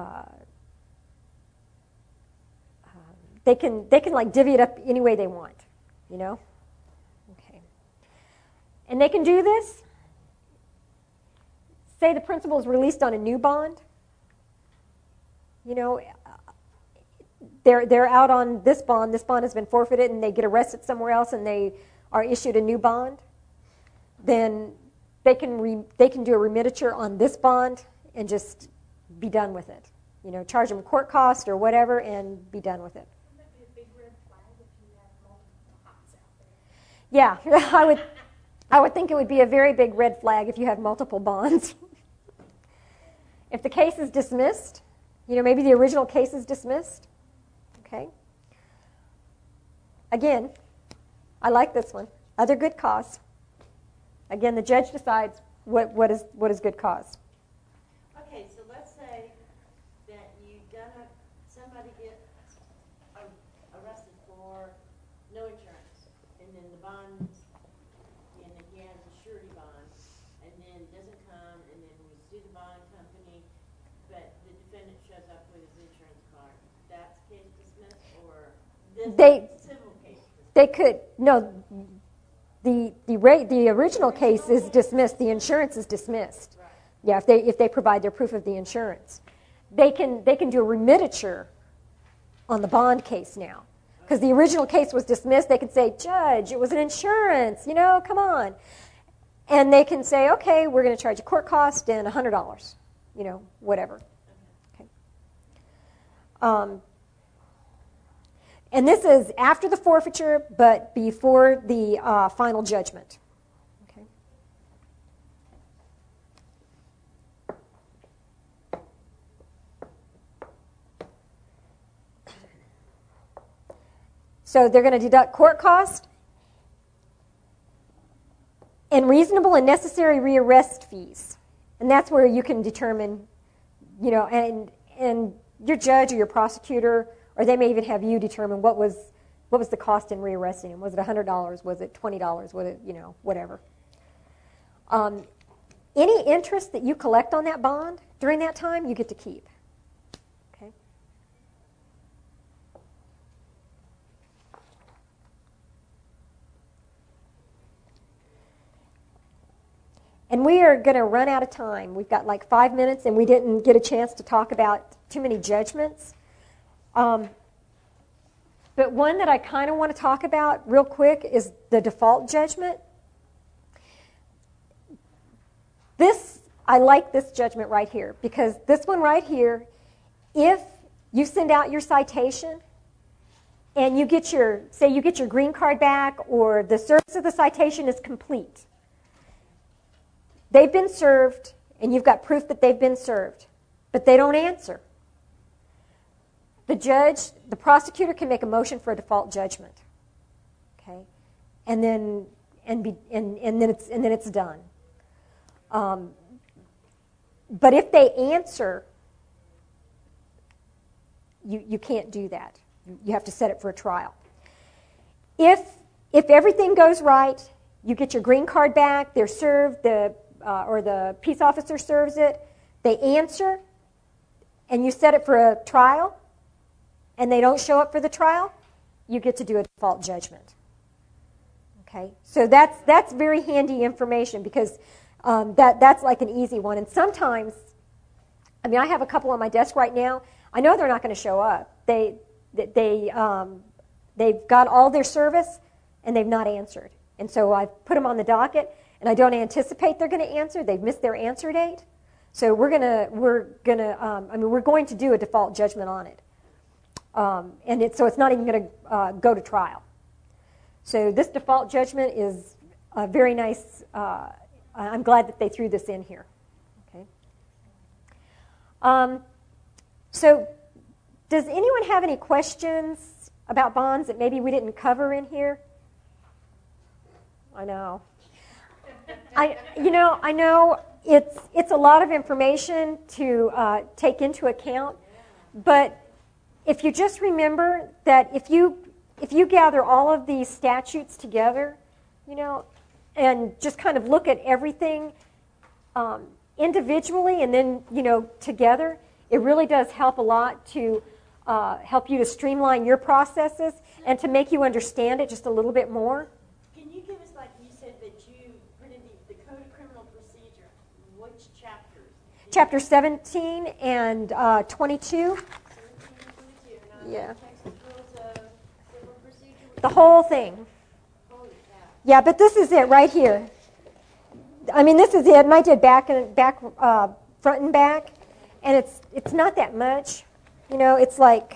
they can like divvy it up any way they want. you know? Okay. And they can do this. Say the principal is released on a new bond. You know, they're out on this bond has been forfeited, and they get arrested somewhere else and they are issued a new bond. Then they can do a remititure on this bond and just be done with it. You know, charge them court cost or whatever and be done with it. Wouldn't that be a big red flag if you have multiple hots out there? Yeah, I would think it would be a very big red flag if you have multiple bonds. If the case is dismissed, you know, maybe the original case is dismissed. Okay. Again, I like this one. Other good cause. Again, the judge decides what is good cause. Okay, so let's say that somebody gets arrested for no insurance, and then the bond, and he has a surety bond, and then doesn't come, and then we sue the bond company, but the defendant shows up with his insurance card. That's case dismissed, or this civil case dismissed? They could, no, the original case is dismissed. The insurance is dismissed. Right. Yeah, if they provide their proof of the insurance. They can do a remititure on the bond case now. Because the original case was dismissed, they can say, Judge, it was an insurance, you know, come on. And they can say, okay, we're going to charge you court cost and $100, you know, whatever. Okay. And this is after the forfeiture, but before the final judgment. Okay. So they're going to deduct court cost and reasonable and necessary rearrest fees. And that's where you can determine, you know, and your judge or your prosecutor, or they may even have you determine what was the cost in rearresting him. Was it $100? Was it $20? Was it, you know, whatever. Any interest that you collect on that bond during that time, you get to keep. Okay. And we are going to run out of time. We've got like 5 minutes, and we didn't get a chance to talk about too many judgments. But one that I kind of want to talk about real quick is the default judgment. I like this judgment right here, because this one right here, if you send out your citation and you get your green card back, or the service of the citation is complete, they've been served and you've got proof that they've been served, but they don't answer. The judge, the prosecutor can make a motion for a default judgment, okay, and then it's done. But if they answer, you can't do that. You have to set it for a trial. If everything goes right, you get your green card back, they're served, or the peace officer serves it, they answer, and you set it for a trial, and they don't show up for the trial, you get to do a default judgment. Okay, so that's very handy information, because that's like an easy one. And sometimes, I mean, I have a couple on my desk right now. I know they're not going to show up. They've got all their service, and they've not answered. And so I've put them on the docket, and I don't anticipate they're going to answer. They've missed their answer date. So we're going to do a default judgment on it. So it's not even going to go to trial. So this default judgment is a very nice. I'm glad that they threw this in here. Okay. So does anyone have any questions about bonds that maybe we didn't cover in here? I know. I know it's a lot of information to take into account, but if you just remember that if you gather all of these statutes together, you know, and just kind of look at everything individually and then, you know, together, it really does help a lot to help you to streamline your processes. and to make you understand it just a little bit more. Can you give us, like you said, that you printed the Code of Criminal Procedure, which chapters? Chapter 17 and 22. 17 and 22. Now, Yeah. Texas Rules of Civil Procedure. The whole thing. Holy cow. Yeah, but this is it right here. I mean, this is it, and I did front and back, and it's not that much. You know, it's like,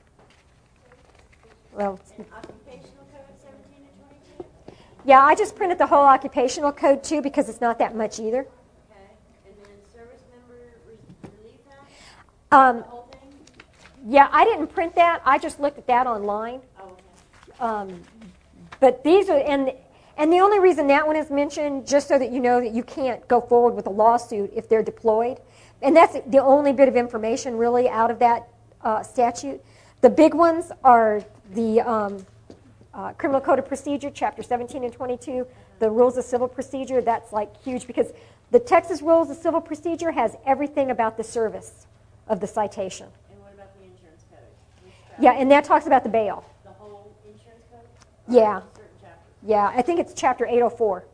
well, And Occupational Code 17 and 22? yeah, I just printed the whole occupational code too because it's not that much either. Okay. And then Service Member Relief Act? The whole thing? Yeah, I didn't print that. I just looked at that online. Oh, okay. But these are, and the only reason that one is mentioned, just so that you know that you can't go forward with a lawsuit if they're deployed. And that's the only bit of information really out of that statute. The big ones are the Criminal Code of Procedure, Chapter 17 and 22, the Rules of Civil Procedure. That's like huge because the Texas Rules of Civil Procedure has everything about the service of the citation. And what about the Insurance Code? Yeah, and that talks about the bail. The whole Insurance Code? Yeah. Or certain chapters? Yeah, I think it's Chapter 804.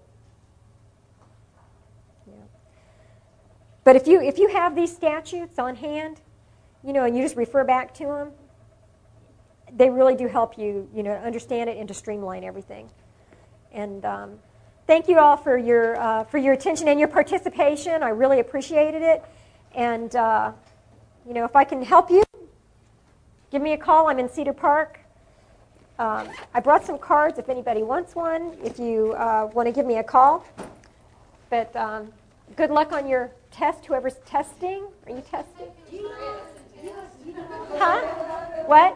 Yeah. But if you have these statutes on hand, you know, and you just refer back to them, they really do help you, you know, to understand it and to streamline everything. And thank you all for your attention and your participation. I really appreciated it. And you know, if I can help you, give me a call. I'm in Cedar Park. I brought some cards if anybody wants one, if you want to give me a call. But good luck on your test, whoever's testing. Are you testing? Huh? What?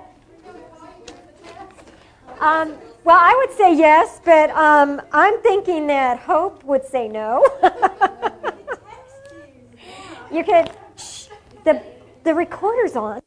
Well, I would say yes, but I'm thinking that Hope would say no. You could, the recorder's on.